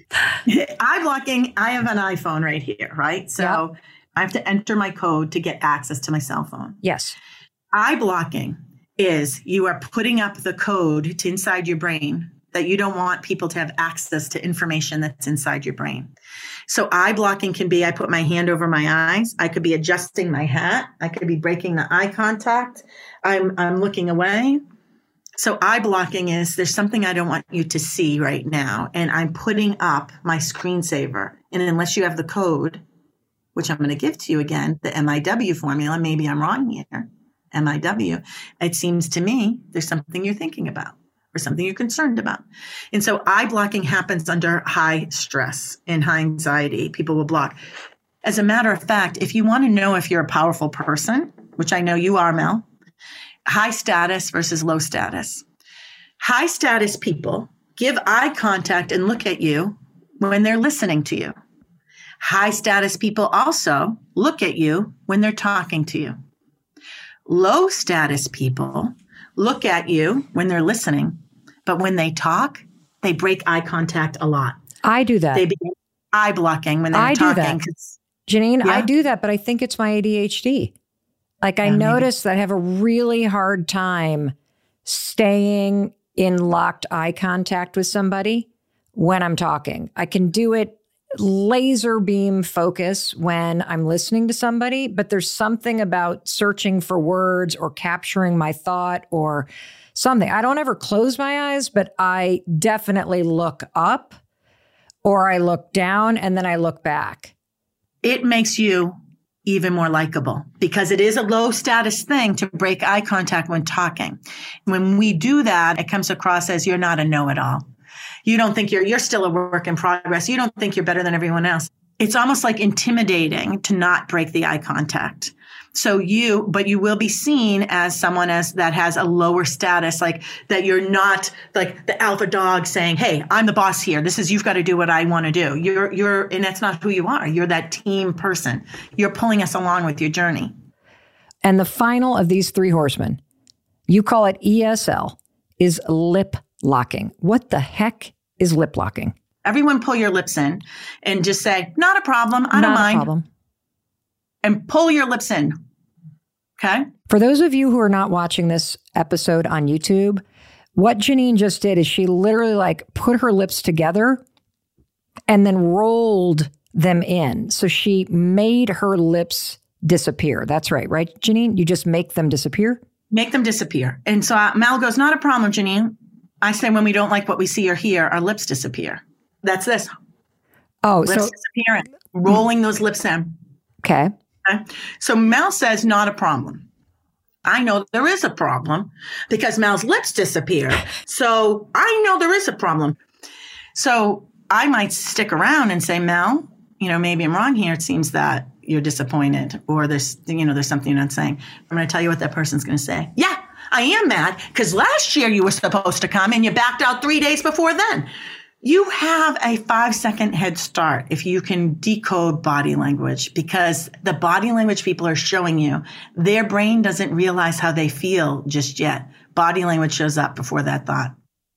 [SPEAKER 2] Eye blocking. I have an iPhone right here, right? So yep. I have to enter my code to get access to my cell phone.
[SPEAKER 1] Yes.
[SPEAKER 2] Eye blocking is you are putting up the code to inside your brain that you don't want people to have access to information that's inside your brain. So eye blocking can be, I put my hand over my eyes. I could be adjusting my hat. I could be breaking the eye contact. I'm, I'm looking away. So eye blocking is there's something I don't want you to see right now. And I'm putting up my screensaver. And unless you have the code, which I'm going to give to you again, the M I W formula, maybe I'm wrong here, M I W, it seems to me there's something you're thinking about. Or something you're concerned about. And so eye blocking happens under high stress and high anxiety. People will block. As a matter of fact, if you want to know if you're a powerful person, which I know you are, Mel, high status versus low status. High status people give eye contact and look at you when they're listening to you. High status people also look at you when they're talking to you. Low status people look at you when they're listening. But when they talk, they break eye contact a lot.
[SPEAKER 1] I do that.
[SPEAKER 2] They begin eye blocking when they're
[SPEAKER 1] I
[SPEAKER 2] talking.
[SPEAKER 1] I do that. Janine, yeah? I do that, but I think it's my A D H D. Like I yeah, notice maybe. that I have a really hard time staying in locked eye contact with somebody when I'm talking. I can do it laser beam focus when I'm listening to somebody, but there's something about searching for words or capturing my thought or something. I don't ever close my eyes, but I definitely look up or I look down and then I look back.
[SPEAKER 2] It makes you even more likable because it is a low status thing to break eye contact when talking. When we do that, it comes across as you're not a know-it-all. You don't think you're, you're still a work in progress. You don't think you're better than everyone else. It's almost like intimidating to not break the eye contact. So you, but you will be seen as someone as that has a lower status, like that you're not like the alpha dog saying, hey, I'm the boss here. This is, you've got to do what I want to do. You're, you're, and that's not who you are. You're that team person. You're pulling us along with your journey.
[SPEAKER 1] And the final of these three horsemen, you call it E S L, is lip locking. What the heck is lip locking?
[SPEAKER 2] Everyone pull your lips in and just say, not a problem. I don't
[SPEAKER 1] Not a
[SPEAKER 2] mind.
[SPEAKER 1] problem.
[SPEAKER 2] And pull your lips in. Okay.
[SPEAKER 1] For those of you who are not watching this episode on YouTube, what Janine just did is she literally like put her lips together and then rolled them in. So she made her lips disappear. That's right, right, Janine? You just make them disappear?
[SPEAKER 2] Make them disappear. And so uh, Mal goes, not a problem, Janine. I say when we don't like what we see or hear, our lips disappear. That's this.
[SPEAKER 1] Oh,
[SPEAKER 2] lips
[SPEAKER 1] so
[SPEAKER 2] disappearing, rolling those lips in.
[SPEAKER 1] Okay.
[SPEAKER 2] Okay. So Mal says, not a problem. I know there is a problem because Mal's lips disappear. So I know there is a problem. So I might stick around and say, Mal, you know, maybe I'm wrong here. It seems that you're disappointed or there's, you know, there's something you're not saying. I'm going to tell you what that person's going to say. Yeah, I am mad because last year you were supposed to come and you backed out three days before then. You have a five second head start if you can decode body language, because the body language people are showing you, their brain doesn't realize how they feel just yet. Body language shows up before that thought.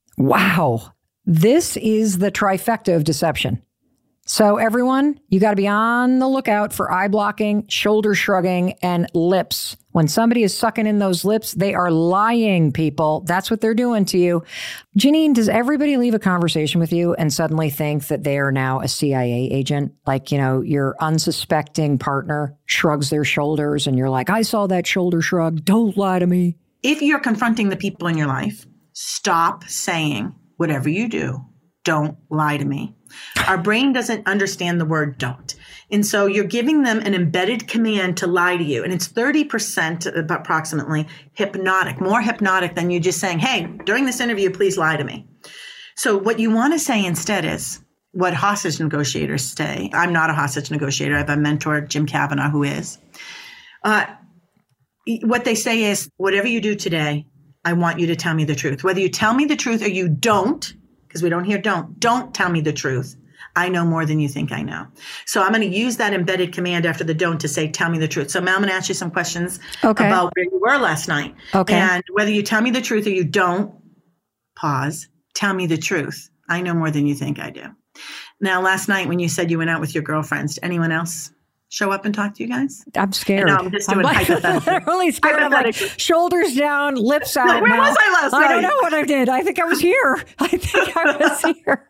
[SPEAKER 1] Wow. This is the trifecta of deception. So everyone, you got to be on the lookout for eye blocking, shoulder shrugging, and lips. When somebody is sucking in those lips, they are lying, people. That's what they're doing to you. Janine, does everybody leave a conversation with you and suddenly think that they are now a C I A agent? Like, you know, your unsuspecting partner shrugs their shoulders and you're like, I saw that shoulder shrug. Don't lie to me.
[SPEAKER 2] If you're confronting the people in your life, stop saying, whatever you do, don't lie to me. Our brain doesn't understand the word don't. And so you're giving them an embedded command to lie to you. And it's thirty percent approximately hypnotic, more hypnotic than you just saying, hey, during this interview, please lie to me. So what you want to say instead is what hostage negotiators say. I'm not a hostage negotiator. I have a mentor, Jim Kavanaugh, who is. Uh, what they say is, whatever you do today, I want you to tell me the truth. Whether you tell me the truth or you don't, because we don't hear don't. Don't tell me the truth. I know more than you think I know. So I'm going to use that embedded command after the don't to say, tell me the truth. So Mal, I'm going to ask you some questions
[SPEAKER 1] okay.
[SPEAKER 2] about where you were last night.
[SPEAKER 1] Okay.
[SPEAKER 2] And whether you tell me the truth or you don't, pause, tell me the truth. I know more than you think I do. Now, last night when you said you went out with your girlfriends, did anyone else show up and talk to you guys?
[SPEAKER 1] I'm scared.
[SPEAKER 2] No, I'm just doing
[SPEAKER 1] I'm
[SPEAKER 2] hypothetically.
[SPEAKER 1] I'm really scared. I'm like, shoulders down, lips out.
[SPEAKER 2] No, where
[SPEAKER 1] now.
[SPEAKER 2] was I last
[SPEAKER 1] I
[SPEAKER 2] night?
[SPEAKER 1] don't know what I did. I think I was here. I think I was here.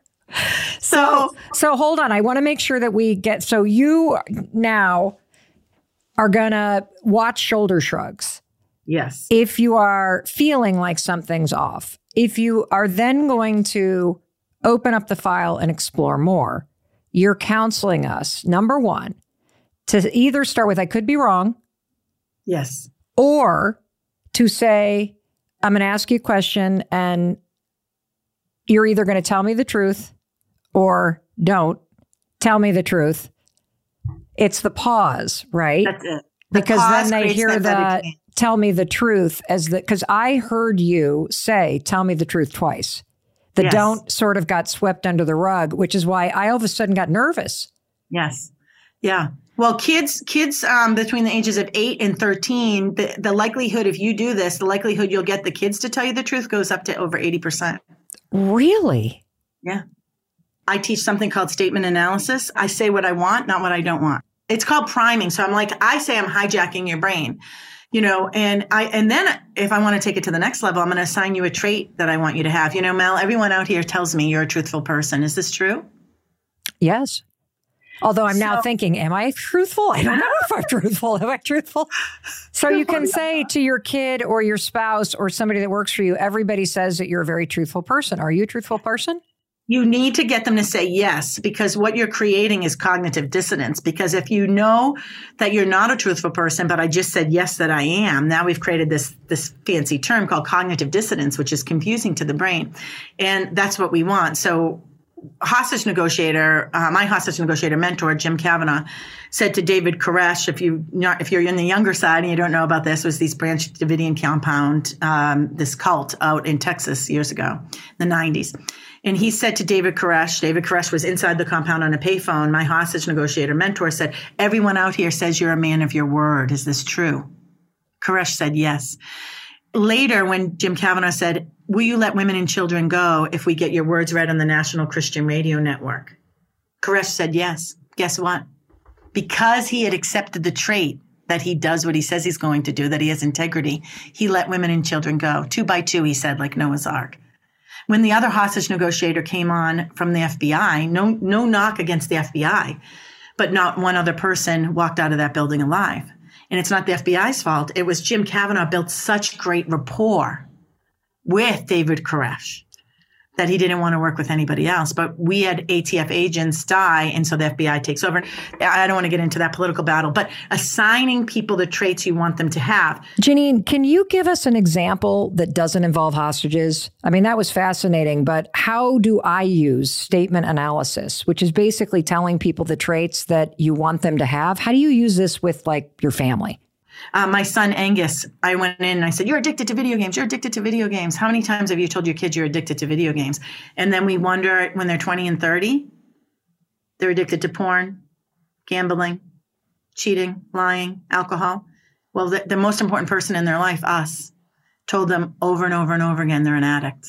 [SPEAKER 1] So, so hold on. I want to make sure that we get, so you now are going to watch shoulder shrugs.
[SPEAKER 2] Yes.
[SPEAKER 1] If you are feeling like something's off, if you are then going to open up the file and explore more, you're counseling us, number one, to either start with, I could be wrong.
[SPEAKER 2] Yes.
[SPEAKER 1] Or to say, I'm going to ask you a question and you're either going to tell me the truth or don't tell me the truth. It's the pause, right?
[SPEAKER 2] That's it. The
[SPEAKER 1] because
[SPEAKER 2] pause
[SPEAKER 1] then they hear
[SPEAKER 2] that
[SPEAKER 1] that tell me the truth as the, because I heard you say, tell me the truth twice. The
[SPEAKER 2] yes.
[SPEAKER 1] don't sort of got swept under the rug, which is why I all of a sudden got nervous.
[SPEAKER 2] Yes. Yeah. Well, kids, kids um, between the ages of eight and thirteen, the, the likelihood, if you do this, the likelihood you'll get the kids to tell you the truth goes up to over eighty percent.
[SPEAKER 1] Really?
[SPEAKER 2] Yeah. I teach something called statement analysis. I say what I want, not what I don't want. It's called priming. So I'm like, I say I'm hijacking your brain, you know, and I, and then if I want to take it to the next level, I'm going to assign you a trait that I want you to have. You know, Mel, everyone out here tells me you're a truthful person. Is this true?
[SPEAKER 1] Yes. Although I'm
[SPEAKER 2] so,
[SPEAKER 1] now thinking, am I truthful? I don't know if I'm truthful. Am I truthful? So you can say to your kid or your spouse or somebody that works for you, everybody says that you're a very truthful person. Are you a truthful person?
[SPEAKER 2] You need to get them to say yes, because what you're creating is cognitive dissonance. Because if you know that you're not a truthful person, but I just said yes that I am, now we've created this this fancy term called cognitive dissonance, which is confusing to the brain. And that's what we want. So hostage negotiator, uh, my hostage negotiator mentor, Jim Kavanaugh, said to David Koresh, if you not, if you're in the younger side and you don't know about this, was these Branch Davidian compound, um, this cult out in Texas years ago, the nineties. And he said to David Koresh, David Koresh was inside the compound on a payphone. My hostage negotiator mentor said, everyone out here says you're a man of your word. Is this true? Koresh said yes. Later, when Jim Kavanaugh said, will you let women and children go if we get your words read on the National Christian Radio Network? Koresh said yes. Guess what? Because he had accepted the trait that he does what he says he's going to do, that he has integrity, he let women and children go. Two by two, he said, like Noah's Ark. When the other hostage negotiator came on from the F B I, no, no knock against the F B I, but not one other person walked out of that building alive. And it's not the F B I's fault. It was Jim Kavanaugh built such great rapport with David Koresh that he didn't want to work with anybody else. But we had A T F agents die, and so the F B I takes over. I don't want to get into that political battle, but assigning people the traits you want them to have.
[SPEAKER 1] Janine, can you give us an example that doesn't involve hostages? I mean, that was fascinating, but how do I use statement analysis, which is basically telling people the traits that you want them to have? How do you use this with, like, your family?
[SPEAKER 2] Uh, my son, Angus, I went in and I said, you're addicted to video games. You're addicted to video games. How many times have you told your kids you're addicted to video games? And then we wonder when they're twenty and thirty, they're addicted to porn, gambling, cheating, lying, alcohol. Well, the, the most important person in their life, us, told them over and over and over again they're an addict.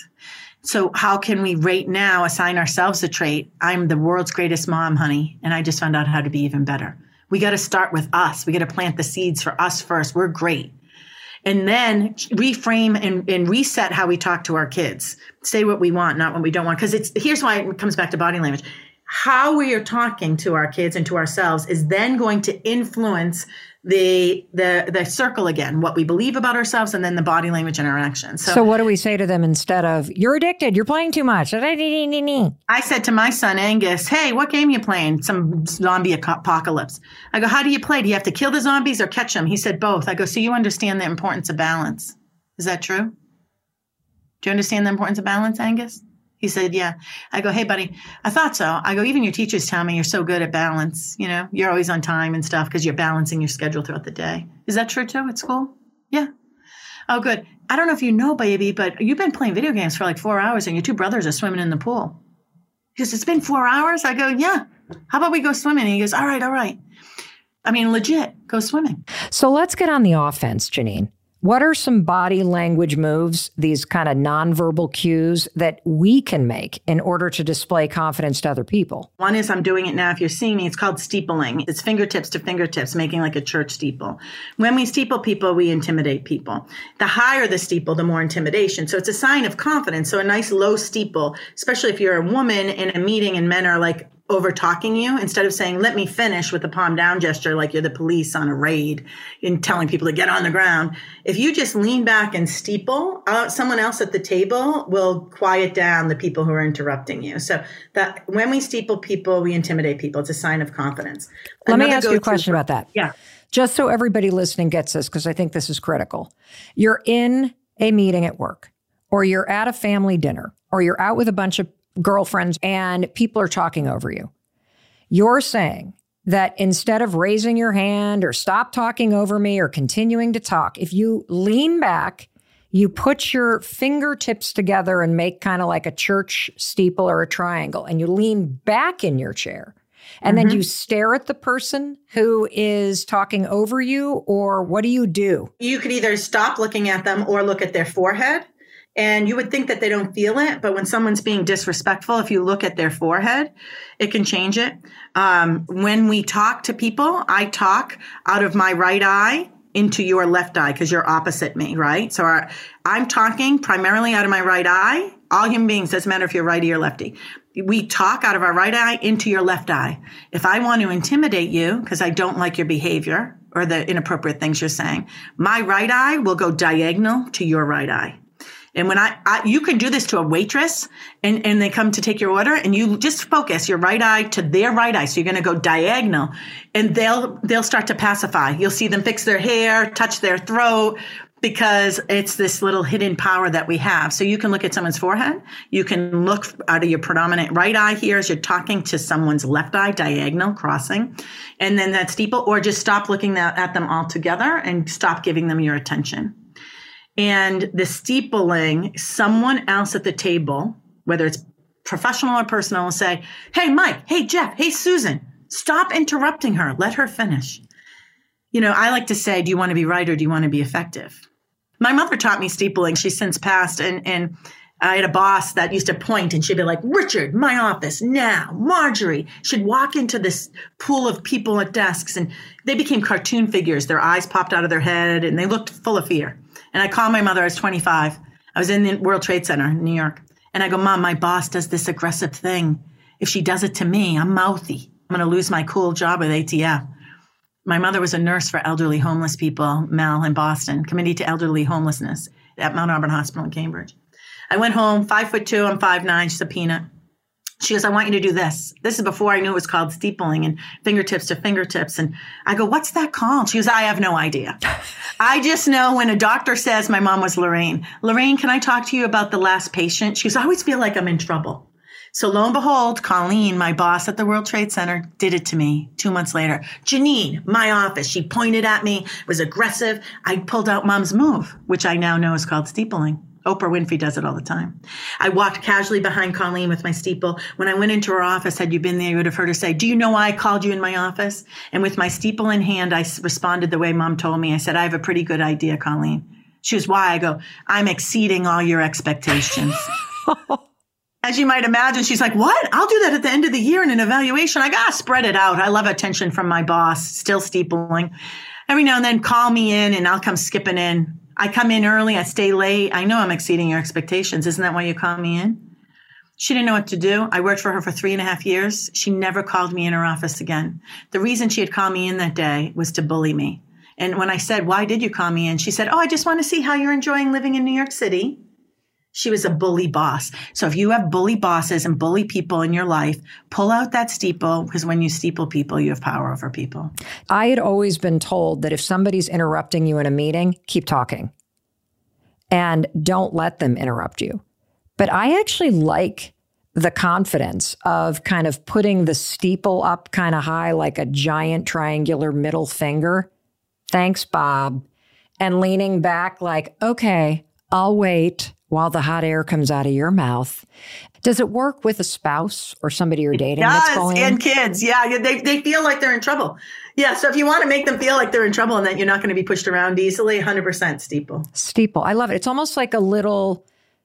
[SPEAKER 2] So how can we right now assign ourselves a trait? I'm the world's greatest mom, honey, and I just found out how to be even better. We got to start with us. We got to plant the seeds for us first. We're great. And then reframe and, and reset how we talk to our kids. Say what we want, not what we don't want. Because it's here's why it comes back to body language. How we are talking to our kids and to ourselves is then going to influence the the the circle again, what we believe about ourselves, and then the body language and our actions.
[SPEAKER 1] So, so what do we say to them instead of, you're addicted, you're playing too much?
[SPEAKER 2] I said to my son, Angus, hey, what game you playing? Some zombie apocalypse. I go, how do you play? Do you have to kill the zombies or catch them? He said, both. I go, so you understand the importance of balance. Is that true? Do you understand the importance of balance, Angus? He said, yeah. I go, hey, buddy, I thought so. I go, even your teachers tell me you're so good at balance. You know, you're always on time and stuff because you're balancing your schedule throughout the day. Is that true, too, at school? Yeah. Oh, good. I don't know if you know, baby, but you've been playing video games for like four hours and your two brothers are swimming in the pool. He goes, it's been four hours? I go, yeah. How about we go swimming? And he goes, all right, all right. I mean, legit, go swimming.
[SPEAKER 1] So let's get on the offense, Janine. What are some body language moves, these kind of nonverbal cues that we can make in order to display confidence to other people?
[SPEAKER 2] One is, I'm doing it now. If you're seeing me, it's called steepling. It's fingertips to fingertips, making like a church steeple. When we steeple people, we intimidate people. The higher the steeple, the more intimidation. So it's a sign of confidence. So a nice low steeple, especially if you're a woman in a meeting and men are like over talking you, instead of saying, let me finish with the palm down gesture like you're the police on a raid and telling people to get on the ground. If you just lean back and steeple, uh, someone else at the table will quiet down the people who are interrupting you. So that when we steeple people, we intimidate people. It's a sign of confidence.
[SPEAKER 1] Let Another me ask you a question about that.
[SPEAKER 2] Yeah.
[SPEAKER 1] Just so everybody listening gets this, because I think this is critical. You're in a meeting at work, or you're at a family dinner, or you're out with a bunch of girlfriends and people are talking over you. You're saying that instead of raising your hand or stop talking over me or continuing to talk, if you lean back, you put your fingertips together and make kind of like a church steeple or a triangle, and you lean back in your chair. And mm-hmm. then you stare at the person who is talking over you, or what do you do?
[SPEAKER 2] You could either stop looking at them or look at their forehead. And you would think that they don't feel it, but when someone's being disrespectful, if you look at their forehead, it can change it. Um, when we talk to people, I talk out of my right eye into your left eye because you're opposite me, right? So our, I'm talking primarily out of my right eye. All human beings, doesn't matter if you're righty or lefty. We talk out of our right eye into your left eye. If I want to intimidate you because I don't like your behavior or the inappropriate things you're saying, my right eye will go diagonal to your right eye. And when I, I, you can do this to a waitress and, and they come to take your order and you just focus your right eye to their right eye. So you're going to go diagonal and they'll, they'll start to pacify. You'll see them fix their hair, touch their throat, because it's this little hidden power that we have. So you can look at someone's forehead. You can look out of your predominant right eye here as you're talking to someone's left eye, diagonal, crossing, and then that steeple, or just stop looking at, at them altogether and stop giving them your attention. And the steepling, someone else at the table, whether it's professional or personal, will say, hey, Mike, hey, Jeff, hey, Susan, stop interrupting her. Let her finish. You know, I like to say, do you want to be right or do you want to be effective? My mother taught me steepling. She's since passed. And, and I had a boss that used to point and she'd be like, Richard, my office now. Marjorie. She'd walk into this pool of people at desks and they became cartoon figures. Their eyes popped out of their head and they looked full of fear. And I called my mother. I was twenty-five. I was in the World Trade Center in New York. And I go, Mom, my boss does this aggressive thing. If she does it to me, I'm mouthy. I'm going to lose my cool job with A T F. My mother was a nurse for elderly homeless people, Mel, in Boston, Committee to Elderly Homelessness at Mount Auburn Hospital in Cambridge. I went home, five foot two, I'm five nine, she's a peanut. She goes, I want you to do this. This is before I knew it was called steepling and fingertips to fingertips. And I go, what's that called? She goes, I have no idea. I just know when a doctor says, my mom was Lorraine. Lorraine, can I talk to you about the last patient? She goes, I always feel like I'm in trouble. So lo and behold, Colleen, my boss at the World Trade Center, did it to me two months later. Janine, my office, she pointed at me, was aggressive. I pulled out Mom's move, which I now know is called steepling. Oprah Winfrey does it all the time. I walked casually behind Colleen with my steeple. When I went into her office, had you been there, you would have heard her say, do you know why I called you in my office? And with my steeple in hand, I responded the way Mom told me. I said, I have a pretty good idea, Colleen. She was, why? I go, I'm exceeding all your expectations. As you might imagine, she's like, what? I'll do that at the end of the year in an evaluation. I got to spread it out. I love attention from my boss, still steepling. Every now and then call me in and I'll come skipping in. I come in early, I stay late. I know I'm exceeding your expectations. Isn't that why you call me in? She didn't know what to do. I worked for her for three and a half years. She never called me in her office again. The reason she had called me in that day was to bully me. And when I said, why did you call me in? She said, oh, I just want to see how you're enjoying living in New York City. She was a bully boss. So if you have bully bosses and bully people in your life, pull out that steeple, because when you steeple people, you have power over people.
[SPEAKER 1] I had always been told that if somebody's interrupting you in a meeting, keep talking and don't let them interrupt you. But I actually like the confidence of kind of putting the steeple up kind of high, like a giant triangular middle finger. Thanks, Bob. And leaning back like, okay, I'll wait while the hot air comes out of your mouth. Does it work with a spouse or somebody you're dating?
[SPEAKER 2] It does,
[SPEAKER 1] that's going
[SPEAKER 2] and kids. Yeah, they, they feel like they're in trouble. Yeah, so if you want to make them feel like they're in trouble and that you're not going to be pushed around easily, one hundred percent steeple.
[SPEAKER 1] Steeple. I love it. It's almost like a little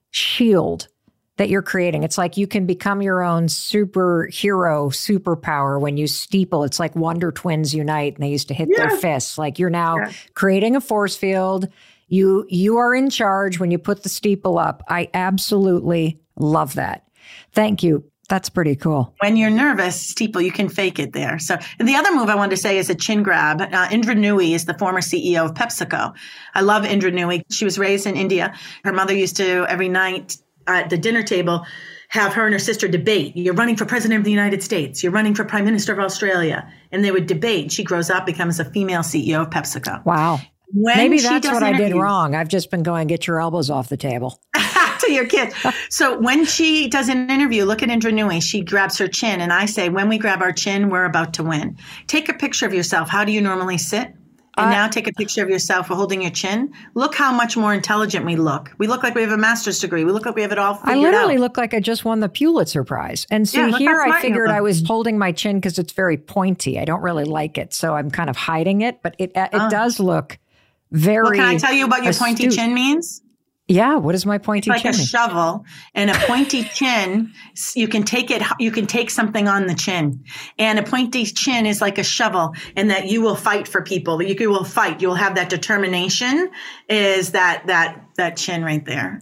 [SPEAKER 1] shield that you're creating. It's like you can become your own superhero, superpower when you steeple. It's like Wonder Twins unite and they used to hit yeah. their fists. Like you're now yeah. creating a force field. You you are in charge when you put the steeple up. I absolutely love that. Thank you. That's pretty cool.
[SPEAKER 2] When you're nervous, steeple, you can fake it there. So and the other move I wanted to say is a chin grab. Uh, Indra Nooyi is the former C E O of PepsiCo. I love Indra Nooyi. She was raised in India. Her mother used to, every night at the dinner table, have her and her sister debate. You're running for president of the United States. You're running for prime minister of Australia. And they would debate. She grows up, becomes a female C E O of PepsiCo.
[SPEAKER 1] Wow. When Maybe that's what I did wrong. I've just been going, get your elbows off the table.
[SPEAKER 2] To your kids. So when she does an interview, look at Indra Nooyi, she grabs her chin. And I say, when we grab our chin, we're about to win. Take a picture of yourself. How do you normally sit? And uh, now take a picture of yourself holding your chin. Look how much more intelligent we look. We look like we have a master's degree. We look like we have it all figured out.
[SPEAKER 1] I literally out. look like I just won the Pulitzer Prize. And see, yeah, here I figured I was holding my chin because it's very pointy. I don't really like it. So I'm kind of hiding it. But it it uh. does look very
[SPEAKER 2] Well, can I tell you about your
[SPEAKER 1] astute.
[SPEAKER 2] pointy chin means?
[SPEAKER 1] Yeah, what is my pointy
[SPEAKER 2] it's like
[SPEAKER 1] chin?
[SPEAKER 2] Like a shovel, and a pointy chin, you can take it, you can take something on the chin. And a pointy chin is like a shovel, and that you will fight for people. You will fight. You'll have that determination, is that that that chin right there.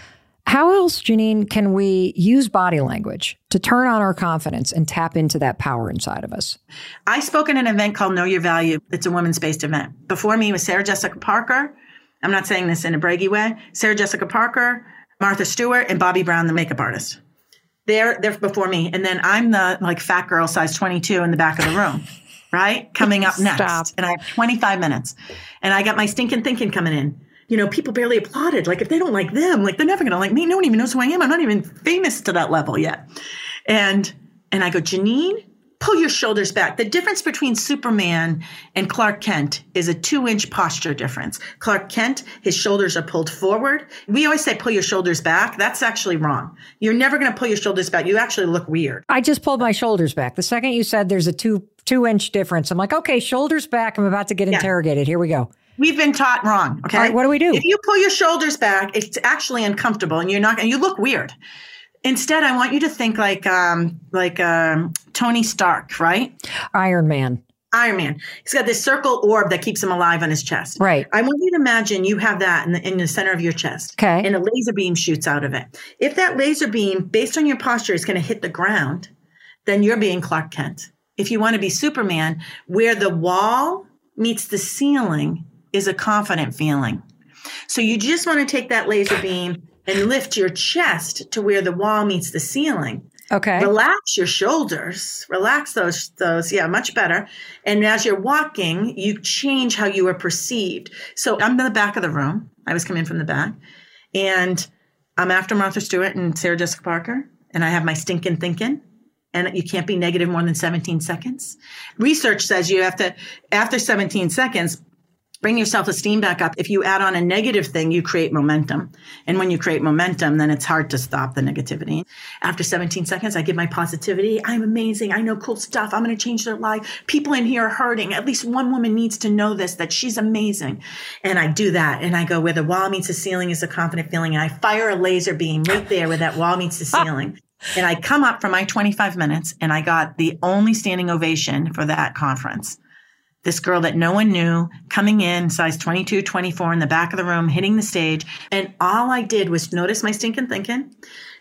[SPEAKER 1] How else, Janine, can we use body language to turn on our confidence and tap into that power inside of us?
[SPEAKER 2] I spoke at an event called Know Your Value. It's a women's-based event. Before me was Sarah Jessica Parker. I'm not saying this in a braggy way. Sarah Jessica Parker, Martha Stewart, and Bobbi Brown, the makeup artist. They're they're before me. And then I'm the like fat girl, size twenty-two in the back of the room, right? Coming up next.
[SPEAKER 1] Stop.
[SPEAKER 2] And I have twenty-five minutes. And I got my stinking thinking coming in. you know, people barely applauded. Like if they don't like them, like they're never going to like me. No one even knows who I am. I'm not even famous to that level yet. And, and I go, Janine, pull your shoulders back. The difference between Superman and Clark Kent is a two inch posture difference. Clark Kent, his shoulders are pulled forward. We always say pull your shoulders back. That's actually wrong. You're never going to pull your shoulders back. You actually look weird.
[SPEAKER 1] I just pulled my shoulders back. The second you said there's a two two inch difference, I'm like, okay, shoulders back. I'm about to get yeah. interrogated. Here we go.
[SPEAKER 2] We've been taught wrong. Okay.
[SPEAKER 1] All right, what do we do?
[SPEAKER 2] If you pull your shoulders back, it's actually uncomfortable and you're not, and you look weird. Instead, I want you to think like um, like um, Tony Stark, right?
[SPEAKER 1] Iron Man.
[SPEAKER 2] Iron Man. He's got this circle orb that keeps him alive on his chest.
[SPEAKER 1] Right.
[SPEAKER 2] I want you to imagine you have that in the, in the center of your chest.
[SPEAKER 1] Okay.
[SPEAKER 2] And a laser beam shoots out of it. If that laser beam, based on your posture, is going to hit the ground, then you're being Clark Kent. If you want to be Superman, where the wall meets the ceiling is a confident feeling. So you just want to take that laser beam and lift your chest to where the wall meets the ceiling.
[SPEAKER 1] Okay.
[SPEAKER 2] Relax your shoulders. Relax those, those. Yeah, much better. And as you're walking, you change how you are perceived. So I'm in the back of the room. I was coming in from the back. And I'm after Martha Stewart and Sarah Jessica Parker. And I have my stinking thinking. And you can't be negative more than seventeen seconds. Research says you have to, after seventeen seconds, bring your self-esteem back up. If you add on a negative thing, you create momentum. And when you create momentum, then it's hard to stop the negativity. After seventeen seconds, I give my positivity. I'm amazing. I know cool stuff. I'm going to change their life. People in here are hurting. At least one woman needs to know this, that she's amazing. And I do that. And I go, where the wall meets the ceiling is a confident feeling. And I fire a laser beam right there where that wall meets the ceiling. And I come up for my twenty-five minutes and I got the only standing ovation for that conference. This girl that no one knew coming in, size twenty-two, twenty-four in the back of the room, hitting the stage. And all I did was notice my stinking thinking.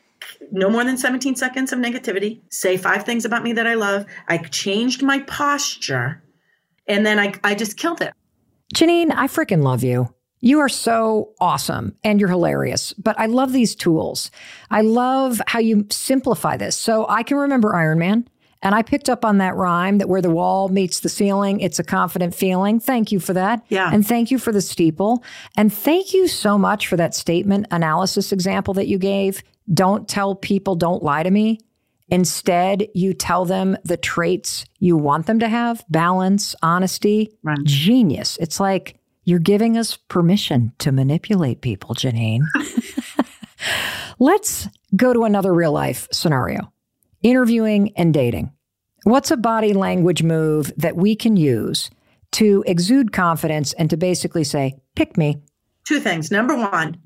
[SPEAKER 2] No more than seventeen seconds of negativity. Say five things about me that I love. I changed my posture. And then I, I just killed it.
[SPEAKER 1] Janine, I freaking love you. You are so awesome and you're hilarious, but I love these tools. I love how you simplify this. So I can remember Iron Man. And I picked up on that rhyme that where the wall meets the ceiling, it's a confident feeling. Thank you for that.
[SPEAKER 2] Yeah.
[SPEAKER 1] And thank you for the steeple. And thank you so much for that statement analysis example that you gave. Don't tell people, don't lie to me. Instead, you tell them the traits you want them to have, balance, honesty,
[SPEAKER 2] right.
[SPEAKER 1] Genius. It's like you're giving us permission to manipulate people, Janine. Let's go to another real life scenario. Interviewing and dating. What's a body language move that we can use to exude confidence and to basically say, pick me?
[SPEAKER 2] Two things. Number one,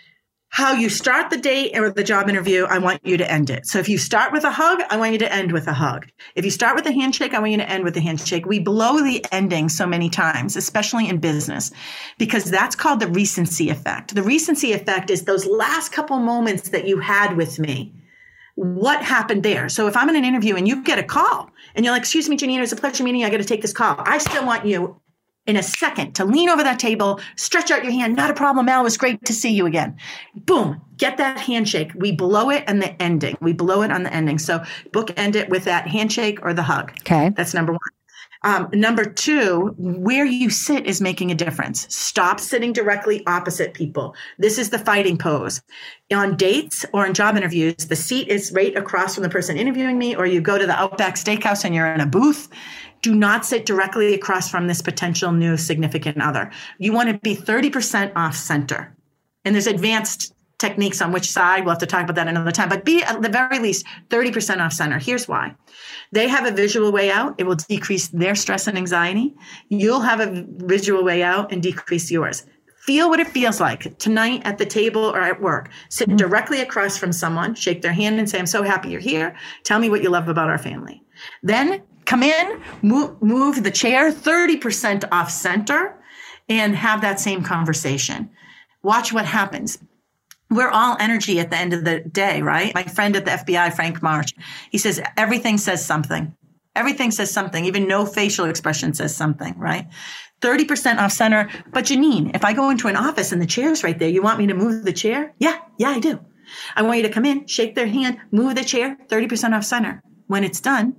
[SPEAKER 2] how you start the date or the job interview, I want you to end it. So if you start with a hug, I want you to end with a hug. If you start with a handshake, I want you to end with a handshake. We blow the ending so many times, especially in business, because that's called the recency effect. The recency effect is those last couple moments that you had with me. What happened there? So if I'm in an interview and you get a call and you're like, excuse me, Janine, it was a pleasure meeting. I got to take this call. I still want you in a second to lean over that table, stretch out your hand. Not a problem, Al. It was great to see you again. Boom. Get that handshake. We blow it on the ending. We blow it on the ending. So bookend it with that handshake or the hug.
[SPEAKER 1] Okay.
[SPEAKER 2] That's number one. Um, number two, where you sit is making a difference. Stop sitting directly opposite people. This is the fighting pose. On dates or in job interviews, the seat is right across from the person interviewing me, or you go to the Outback Steakhouse and you're in a booth. Do not sit directly across from this potential new significant other. You want to be thirty percent off center. And there's advanced techniques on which side. We'll have to talk about that another time, but be at the very least thirty percent off center. Here's why. They have a visual way out. It will decrease their stress and anxiety. You'll have a visual way out and decrease yours. Feel what it feels like tonight at the table or at work. Sit mm-hmm. directly across from someone, shake their hand and say, I'm so happy you're here. Tell me what you love about our family. Then come in, move, move the chair thirty percent off center and have that same conversation. Watch what happens. We're all energy at the end of the day, right? My friend at the F B I, Frank Marsh, he says, everything says something. Everything says something. Even no facial expression says something, right? thirty percent off center. But Janine, if I go into an office and the chair's right there, you want me to move the chair? Yeah, yeah, I do. I want you to come in, shake their hand, move the chair, thirty percent off center. When it's done,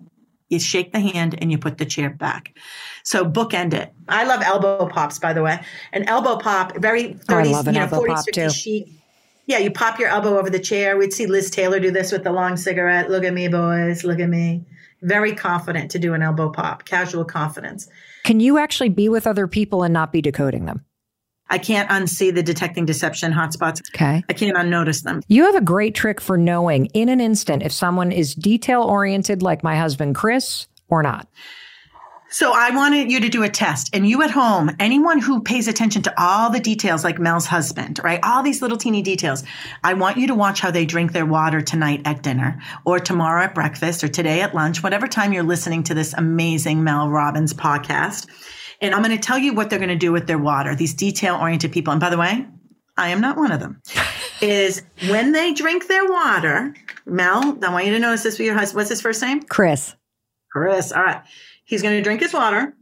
[SPEAKER 2] you shake the hand, and you put the chair back. So bookend it. I love elbow pops, by the way. An elbow pop, very thirties,
[SPEAKER 1] oh, I love an
[SPEAKER 2] you know,
[SPEAKER 1] elbow
[SPEAKER 2] forties,
[SPEAKER 1] pop
[SPEAKER 2] fifties
[SPEAKER 1] too.
[SPEAKER 2] chic. Yeah, you pop your elbow over the chair. We'd see Liz Taylor do this with the long cigarette. Look at me, boys. Look at me. Very confident to do an elbow pop. Casual confidence.
[SPEAKER 1] Can you actually be with other people and not be decoding them?
[SPEAKER 2] I can't unsee the detecting deception hotspots.
[SPEAKER 1] Okay.
[SPEAKER 2] I can't unnotice them.
[SPEAKER 1] You have a great trick for knowing in an instant if someone is detail-oriented like my husband, Chris, or not.
[SPEAKER 2] So I wanted you to do a test, and you at home, anyone who pays attention to all the details like Mel's husband, right? All these little teeny details. I want you to watch how they drink their water tonight at dinner or tomorrow at breakfast or today at lunch, whatever time you're listening to this amazing Mel Robbins podcast. And I'm going to tell you what they're going to do with their water. These detail-oriented people. And by the way, I am not one of them. Is when they drink their water, Mel, I want you to notice this with your husband. What's his first name?
[SPEAKER 1] Chris.
[SPEAKER 2] Chris. All right. He's going to drink his water.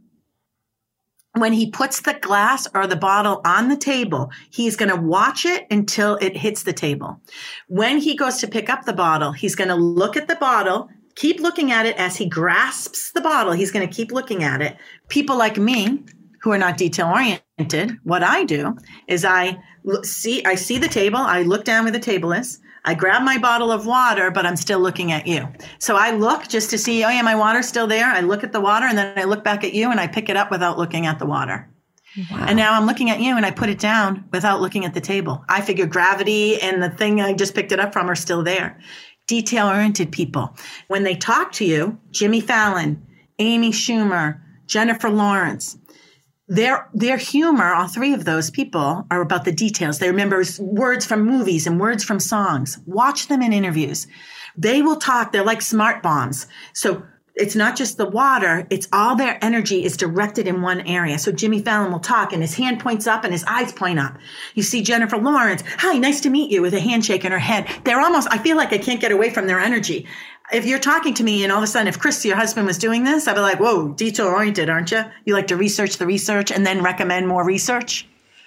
[SPEAKER 2] When he puts the glass or the bottle on the table, he's going to watch it until it hits the table. When he goes to pick up the bottle, he's going to look at the bottle, keep looking at it as he grasps the bottle. He's going to keep looking at it. People like me who are not detail oriented, what I do is I see, I see the table. I look down where the table is. I grab my bottle of water, but I'm still looking at you. So I look just to see, oh yeah, my water's still there. I look at the water and then I look back at you and I pick it up without looking at the water. Wow. And now I'm looking at you and I put it down without looking at the table. I figure gravity and the thing I just picked it up from are still there. Detail-oriented people. When they talk to you, Jimmy Fallon, Amy Schumer, Jennifer Lawrence, Their their humor, all three of those people, are about the details. They remember words from movies and words from songs. Watch them in interviews. They will talk. They're like smart bombs. So it's not just the water. It's all their energy is directed in one area. So Jimmy Fallon will talk and his hand points up and his eyes point up. You see Jennifer Lawrence, hi, nice to meet you, with a handshake in her head. They're almost, I feel like I can't get away from their energy. If you're talking to me and all of a sudden, if Chris, your husband, was doing this, I'd be like, whoa, detail-oriented, aren't you? You like to research the research and then recommend more research?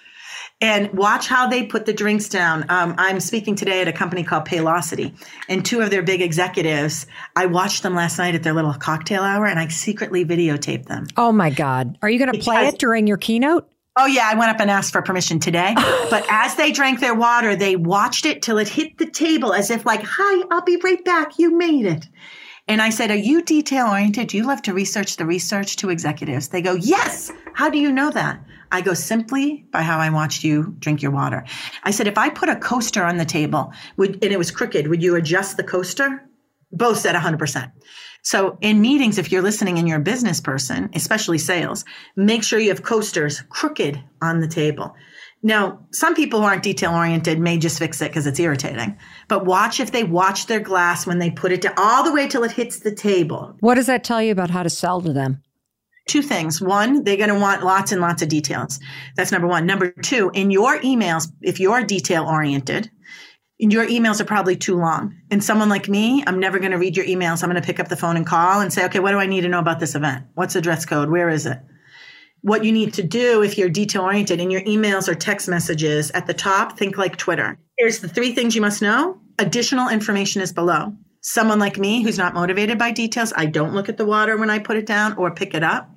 [SPEAKER 2] And watch how they put the drinks down. Um, I'm speaking today at a company called Paylocity, and two of their big executives, I watched them last night at their little cocktail hour, and I secretly videotaped them.
[SPEAKER 1] Oh, my God. Are you going to play it during your keynote?
[SPEAKER 2] Oh, yeah. I went up and asked for permission today. But as they drank their water, they watched it till it hit the table as if like, hi, I'll be right back. You made it. And I said, are you detail oriented? Do you love to research the research? To executives. They go, yes. How do you know that? I go, simply by how I watched you drink your water. I said, if I put a coaster on the table would, and it was crooked, would you adjust the coaster? Both said one hundred percent. So in meetings, if you're listening and you're a business person, especially sales, make sure you have coasters crooked on the table. Now, some people who aren't detail-oriented may just fix it because it's irritating. But watch if they watch their glass when they put it down all the way till it hits the table.
[SPEAKER 1] What does that tell you about how to sell to them?
[SPEAKER 2] Two things. One, they're going to want lots and lots of details. That's number one. Number two, in your emails, if you're detail-oriented, your emails are probably too long. And someone like me, I'm never going to read your emails. I'm going to pick up the phone and call and say, okay, what do I need to know about this event? What's the dress code? Where is it? What you need to do if you're detail-oriented in your emails or text messages at the top, think like Twitter. Here's the three things you must know. Additional information is below. Someone like me who's not motivated by details, I don't look at the water when I put it down or pick it up.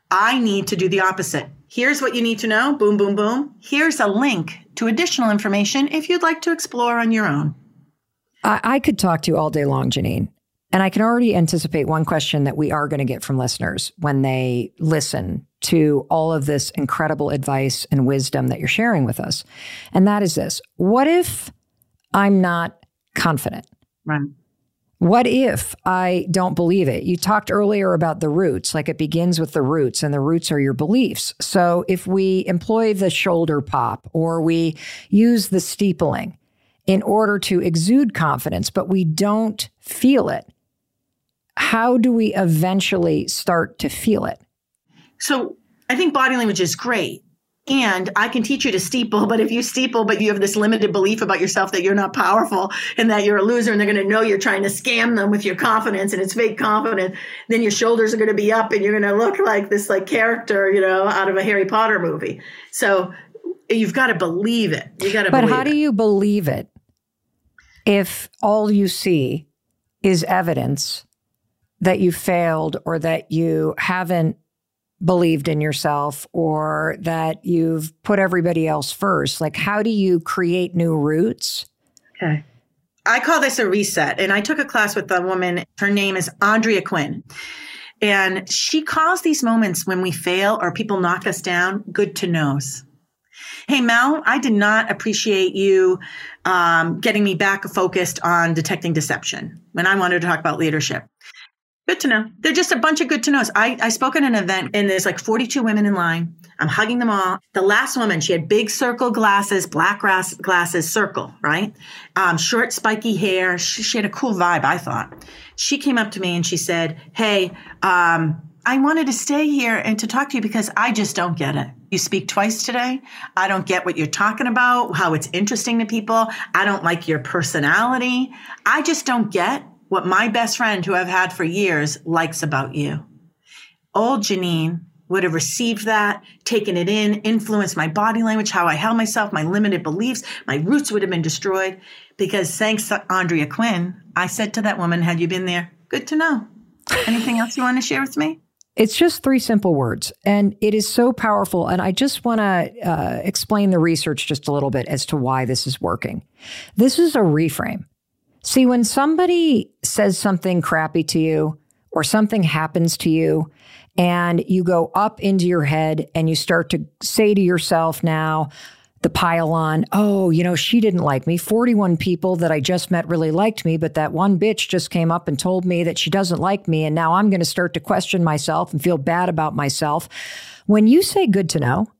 [SPEAKER 2] I need to do the opposite. Here's what you need to know. Boom, boom, boom. Here's a link to additional information if you'd like to explore on your own.
[SPEAKER 1] I, I could talk to you all day long, Janine. And I can already anticipate one question that we are going to get from listeners when they listen to all of this incredible advice and wisdom that you're sharing with us. And that is this. What if I'm not confident?
[SPEAKER 2] Right.
[SPEAKER 1] What if I don't believe it? You talked earlier about the roots, like it begins with the roots, and the roots are your beliefs. So if we employ the shoulder pop or we use the steepling in order to exude confidence, but we don't feel it, how do we eventually start to feel it?
[SPEAKER 2] So I think body language is great. And I can teach you to steeple, but if you steeple, but you have this limited belief about yourself that you're not powerful and that you're a loser and they're going to know you're trying to scam them with your confidence and it's fake confidence, then your shoulders are going to be up and you're going to look like this like character, you know, out of a Harry Potter movie. So you've got to believe it. You got to
[SPEAKER 1] But
[SPEAKER 2] believe
[SPEAKER 1] how
[SPEAKER 2] it.
[SPEAKER 1] do you believe it if all you see is evidence that you failed or that you haven't believed in yourself or that you've put everybody else first? Like, how do you create new roots?
[SPEAKER 2] Okay. I call this a reset. And I took a class with a woman. Her name is Andrea Quinn. And she calls these moments when we fail or people knock us down good to knows. Hey, Mel, I did not appreciate you um, getting me back focused on detecting deception when I wanted to talk about leadership. Good to know. They're just a bunch of good to knows. I, I spoke at an event and there's like forty-two women in line. I'm hugging them all. The last woman, she had big circle glasses, black glass, glasses, circle, right? Um, short, spiky hair. She, she had a cool vibe, I thought. She came up to me and she said, hey, um, I wanted to stay here and to talk to you because I just don't get it. You speak twice today. I don't get what you're talking about, how it's interesting to people. I don't like your personality. I just don't get what my best friend who I've had for years likes about you. Old Janine would have received that, taken it in, influenced my body language, how I held myself, my limited beliefs, my roots would have been destroyed because thanks to Andrea Quinn, I said to that woman, had you been there? Good to know. Anything else you want to share with me?
[SPEAKER 1] It's just three simple words, and it is so powerful. And I just want to uh, explain the research just a little bit as to why this is working. This is a reframe. See, when somebody says something crappy to you or something happens to you and you go up into your head and you start to say to yourself now, the pile on, oh, you know, she didn't like me. forty-one people that I just met really liked me, but that one bitch just came up and told me that she doesn't like me. And now I'm going to start to question myself and feel bad about myself. When you say good to know,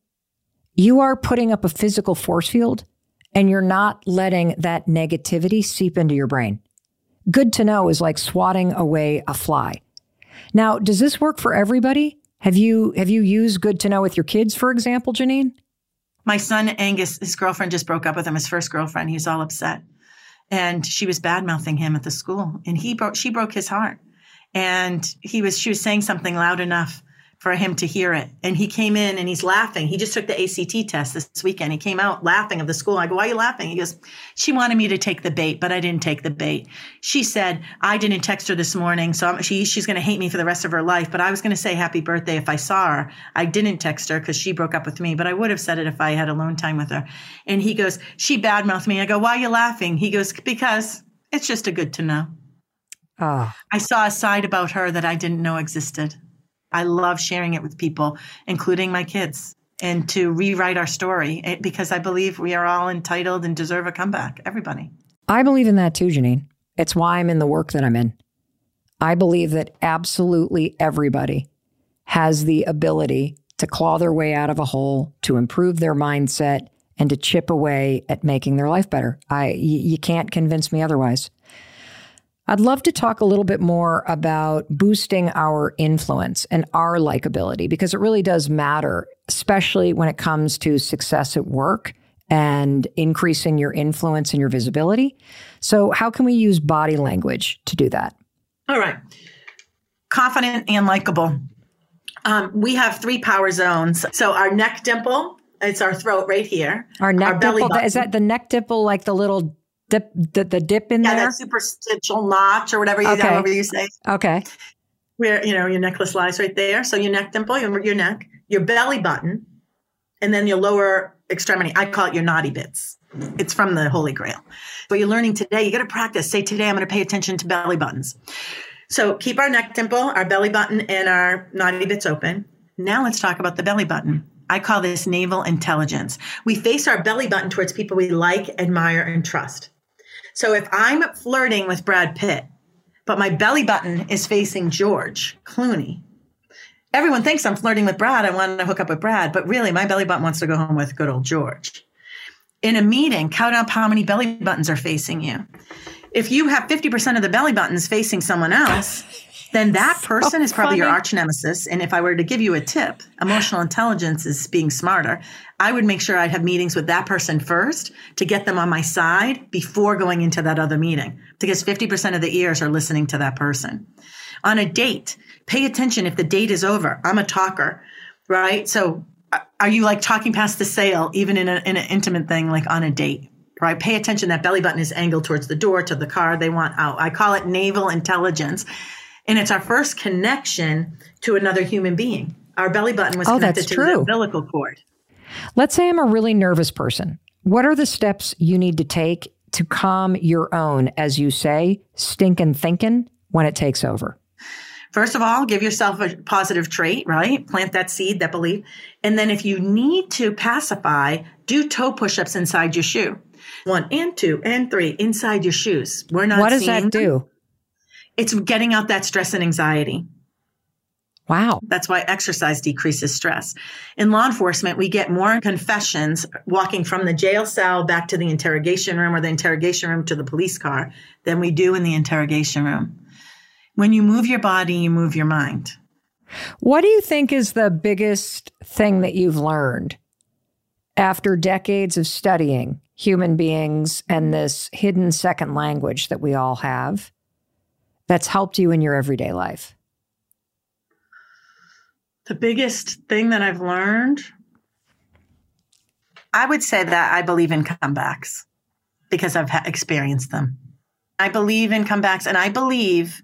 [SPEAKER 1] you are putting up a physical force field and you're not letting that negativity seep into your brain. Good to know is like swatting away a fly. Now, does this work for everybody? Have you have you used good to know with your kids, for example, Janine?
[SPEAKER 2] My son, Angus, his girlfriend just broke up with him, his first girlfriend. He was all upset. And she was bad-mouthing him at the school. And he broke, she broke his heart. And he was, she was saying something loud enough for him to hear it. And he came in and he's laughing. He just took the A C T test this weekend. He came out laughing of the school. I go, why are you laughing? He goes, she wanted me to take the bait, but I didn't take the bait. She said, I didn't text her this morning, so I'm, she, she's going to hate me for the rest of her life. But I was going to say happy birthday if I saw her. I didn't text her because she broke up with me, but I would have said it if I had alone time with her. And he goes, she badmouthed me. I go, why are you laughing? He goes, because it's just a good to know.
[SPEAKER 1] Oh.
[SPEAKER 2] I saw a side about her that I didn't know existed. I love sharing it with people, including my kids, and to rewrite our story because I believe we are all entitled and deserve a comeback. Everybody.
[SPEAKER 1] I believe in that too, Janine. It's why I'm in the work that I'm in. I believe that absolutely everybody has the ability to claw their way out of a hole, to improve their mindset, and to chip away at making their life better. I, y- you can't convince me otherwise. I'd love to talk a little bit more about boosting our influence and our likability, because it really does matter, especially when it comes to success at work and increasing your influence and your visibility. So how can we use body language to do that?
[SPEAKER 2] All right. Confident and likable. Um, we have three power zones. So our neck dimple, it's our throat right here.
[SPEAKER 1] Our neck our dimple, is that the neck dimple, like the little dip, the, the dip in
[SPEAKER 2] yeah,
[SPEAKER 1] there?
[SPEAKER 2] Yeah, that superstitial notch or whatever you,
[SPEAKER 1] okay.
[SPEAKER 2] however you say.
[SPEAKER 1] Okay.
[SPEAKER 2] Where, you know, your necklace lies right there. So your neck dimple, your, your neck, your belly button, and then your lower extremity. I call it your naughty bits. It's from the Holy Grail. What you're learning today, you got to practice. Say, today I'm going to pay attention to belly buttons. So keep our neck dimple, our belly button, and our naughty bits open. Now let's talk about the belly button. I call this naval intelligence. We face our belly button towards people we like, admire, and trust. So if I'm flirting with Brad Pitt, but my belly button is facing George Clooney, everyone thinks I'm flirting with Brad. I want to hook up with Brad, but really my belly button wants to go home with good old George. In a meeting, count up how many belly buttons are facing you. If you have fifty percent of the belly buttons facing someone else, then that person so is probably funny. Your arch nemesis. And if I were to give you a tip, emotional intelligence is being smarter. I would make sure I'd have meetings with that person first to get them on my side before going into that other meeting, because fifty percent of the ears are listening to that person. On a date, pay attention if the date is over. I'm a talker, right? So are you like talking past the sale, even in, a, in an intimate thing, like on a date, right? Pay attention. That belly button is angled towards the door, to the car they want out. I call it naval intelligence. And it's our first connection to another human being. Our belly button was
[SPEAKER 1] oh,
[SPEAKER 2] connected
[SPEAKER 1] that's
[SPEAKER 2] to
[SPEAKER 1] true.
[SPEAKER 2] the umbilical cord.
[SPEAKER 1] Let's say I'm a really nervous person. What are the steps you need to take to calm your own, as you say, stinking thinking when it takes over?
[SPEAKER 2] First of all, give yourself a positive trait, right? Plant that seed, that belief. And then if you need to pacify, do toe push-ups inside your shoe. One and two and three inside your shoes. We're not
[SPEAKER 1] What does
[SPEAKER 2] seeing
[SPEAKER 1] that do?
[SPEAKER 2] them. It's getting out that stress and anxiety.
[SPEAKER 1] Wow.
[SPEAKER 2] That's why exercise decreases stress. In law enforcement, we get more confessions walking from the jail cell back to the interrogation room or the interrogation room to the police car than we do in the interrogation room. When you move your body, you move your mind.
[SPEAKER 1] What do you think is the biggest thing that you've learned after decades of studying human beings and this hidden second language that we all have that's helped you in your everyday life?
[SPEAKER 2] The biggest thing that I've learned, I would say that I believe in comebacks because I've ha- experienced them. I believe in comebacks, and I believe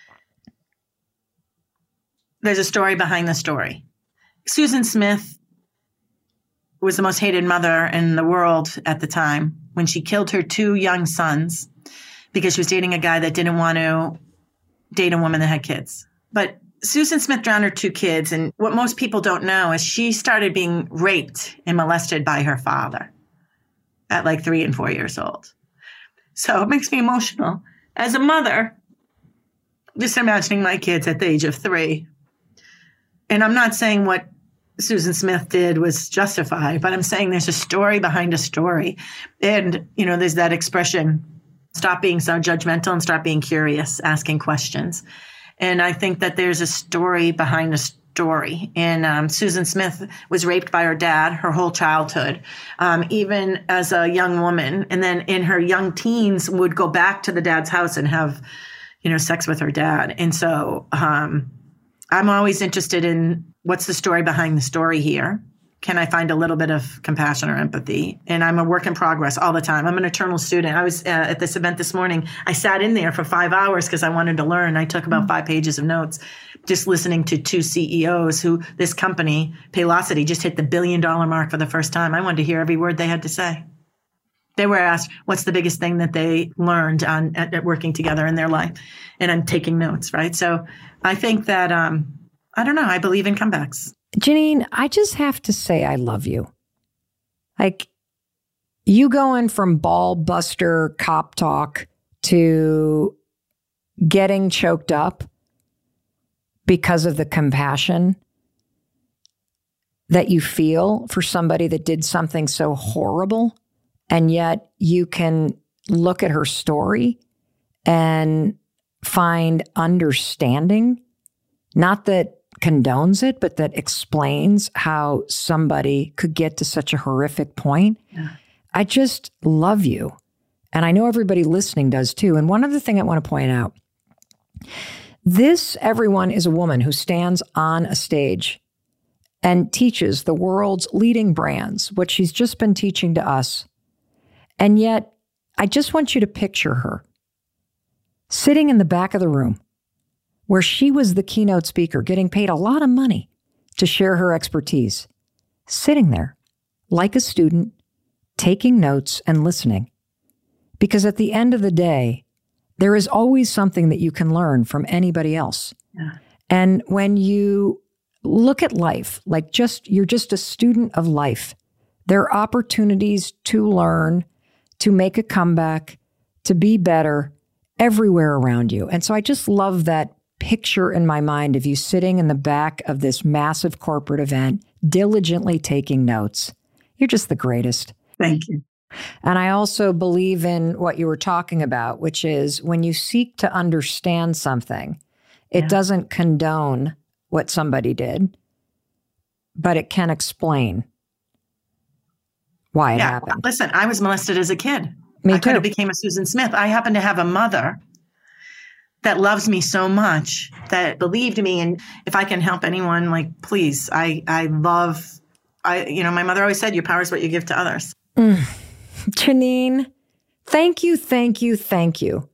[SPEAKER 2] there's a story behind the story. Susan Smith was the most hated mother in the world at the time when she killed her two young sons because she was dating a guy that didn't want to date a woman that had kids. But Susan Smith drowned her two kids, and what most people don't know is she started being raped and molested by her father at like three and four years old. So it makes me emotional. As a mother, just imagining my kids at the age of three. And I'm not saying what Susan Smith did was justified, but I'm saying there's a story behind a story. And, you know, there's that expression, stop being so judgmental and start being curious, asking questions. And I think that there's a story behind the story. And um, Susan Smith was raped by her dad her whole childhood, um, even as a young woman. And then in her young teens would go back to the dad's house and have, you know, sex with her dad. And so um, I'm always interested in what's the story behind the story here. Can I find a little bit of compassion or empathy? And I'm a work in progress all the time. I'm an eternal student. I was uh, at this event this morning. I sat in there for five hours because I wanted to learn. I took about five pages of notes just listening to two C E Os who this company, Paylocity, just hit the billion dollar mark for the first time. I wanted to hear every word they had to say. They were asked, what's the biggest thing that they learned on at, at working together in their life? And I'm taking notes, right? So I think that, um, I don't know, I believe in comebacks.
[SPEAKER 1] Janine, I just have to say I love you. Like, you going from ball buster cop talk to getting choked up because of the compassion that you feel for somebody that did something so horrible, and yet you can look at her story and find understanding, not that condones it, but that explains how somebody could get to such a horrific point. Yeah. I just love you. And I know everybody listening does too. And one other thing I want to point out, this everyone is a woman who stands on a stage and teaches the world's leading brands, what she's just been teaching to us. And yet, I just want you to picture her sitting in the back of the room where she was the keynote speaker, getting paid a lot of money to share her expertise, sitting there like a student, taking notes and listening. Because at the end of the day, there is always something that you can learn from anybody else. Yeah. And when you look at life, like just you're just a student of life, there are opportunities to learn, to make a comeback, to be better everywhere around you. And so I just love that picture in my mind of you sitting in the back of this massive corporate event, diligently taking notes. You're just the greatest.
[SPEAKER 2] Thank you.
[SPEAKER 1] And I also believe in what you were talking about, which is when you seek to understand something, it yeah. doesn't condone what somebody did, but it can explain why it
[SPEAKER 2] yeah.
[SPEAKER 1] happened.
[SPEAKER 2] Listen, I was molested as a kid.
[SPEAKER 1] Me
[SPEAKER 2] I
[SPEAKER 1] too.
[SPEAKER 2] could have became a Susan Smith. I happen to have a mother that loves me so much, that believed me. And if I can help anyone, like, please, I, I love, I, you know, my mother always said, your power is what you give to others.
[SPEAKER 1] Mm. Janine, thank you, thank you, thank you.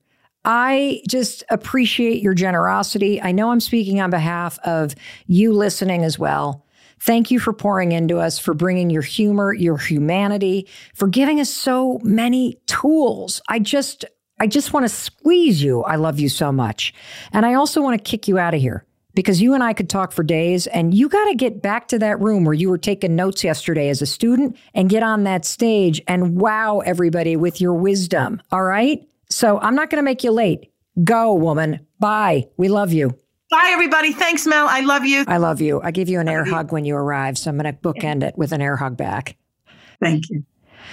[SPEAKER 1] I just appreciate your generosity. I know I'm speaking on behalf of you listening as well. Thank you for pouring into us, for bringing your humor, your humanity, for giving us so many tools. I just, I just want to squeeze you. I love you so much. And I also want to kick you out of here because you and I could talk for days, and you got to get back to that room where you were taking notes yesterday as a student and get on that stage and wow everybody with your wisdom. All right? So I'm not going to make you late. Go, woman. Bye. We love you.
[SPEAKER 2] Bye, everybody. Thanks, Mel. I love you.
[SPEAKER 1] I love you. I give you an air hug when you arrive, so I'm going to bookend it with an air hug back.
[SPEAKER 2] Thank you.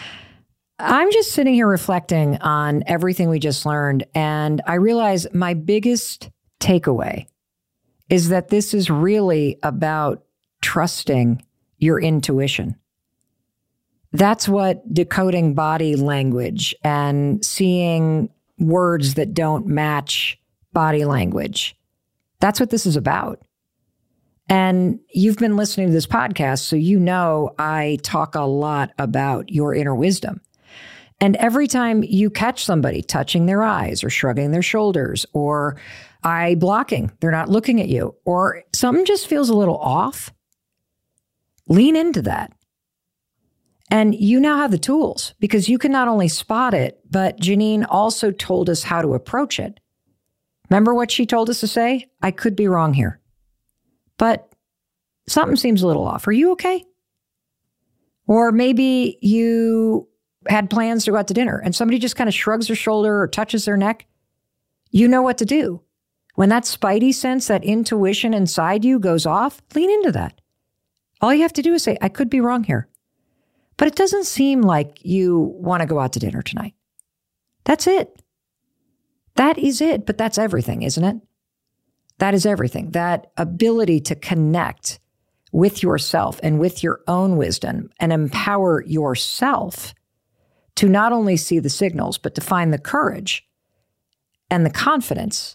[SPEAKER 1] I'm just sitting here reflecting on everything we just learned, and I realize my biggest takeaway is that this is really about trusting your intuition. That's what decoding body language and seeing words that don't match body language, that's what this is about. And you've been listening to this podcast, so you know I talk a lot about your inner wisdom. And every time you catch somebody touching their eyes or shrugging their shoulders or eye blocking, they're not looking at you, or something just feels a little off, lean into that. And you now have the tools because you can not only spot it, but Janine also told us how to approach it. Remember what she told us to say? I could be wrong here, but something seems a little off. Are you okay? Or maybe you had plans to go out to dinner and somebody just kind of shrugs their shoulder or touches their neck. You know what to do. When that spidey sense, that intuition inside you goes off, lean into that. All you have to do is say, I could be wrong here. But it doesn't seem like you want to go out to dinner tonight. That's it. That is it. But that's everything, isn't it? That is everything. That ability to connect with yourself and with your own wisdom and empower yourself to not only see the signals, but to find the courage and the confidence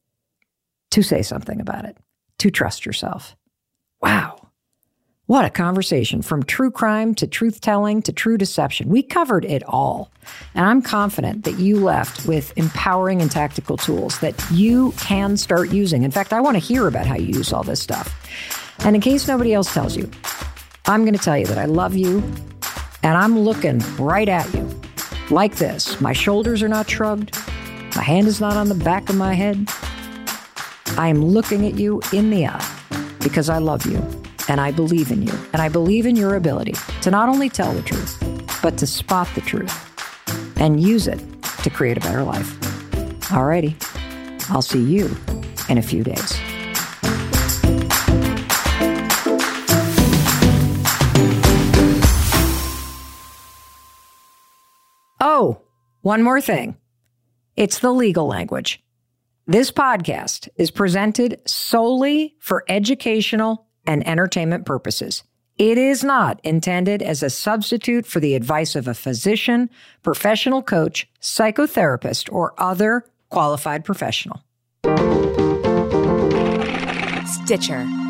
[SPEAKER 1] to say something about it, to trust yourself. Wow. What a conversation, from true crime to truth-telling to true deception. We covered it all. And I'm confident that you left with empowering and tactical tools that you can start using. In fact, I want to hear about how you use all this stuff. And in case nobody else tells you, I'm going to tell you that I love you, and I'm looking right at you like this. My shoulders are not shrugged. My hand is not on the back of my head. I am looking at you in the eye because I love you. And I believe in you. And I believe in your ability to not only tell the truth, but to spot the truth and use it to create a better life. Alrighty. I'll see you in a few days. Oh, one more thing. It's the legal language. This podcast is presented solely for educational and entertainment purposes. It is not intended as a substitute for the advice of a physician, professional coach, psychotherapist, or other qualified professional.
[SPEAKER 3] Stitcher.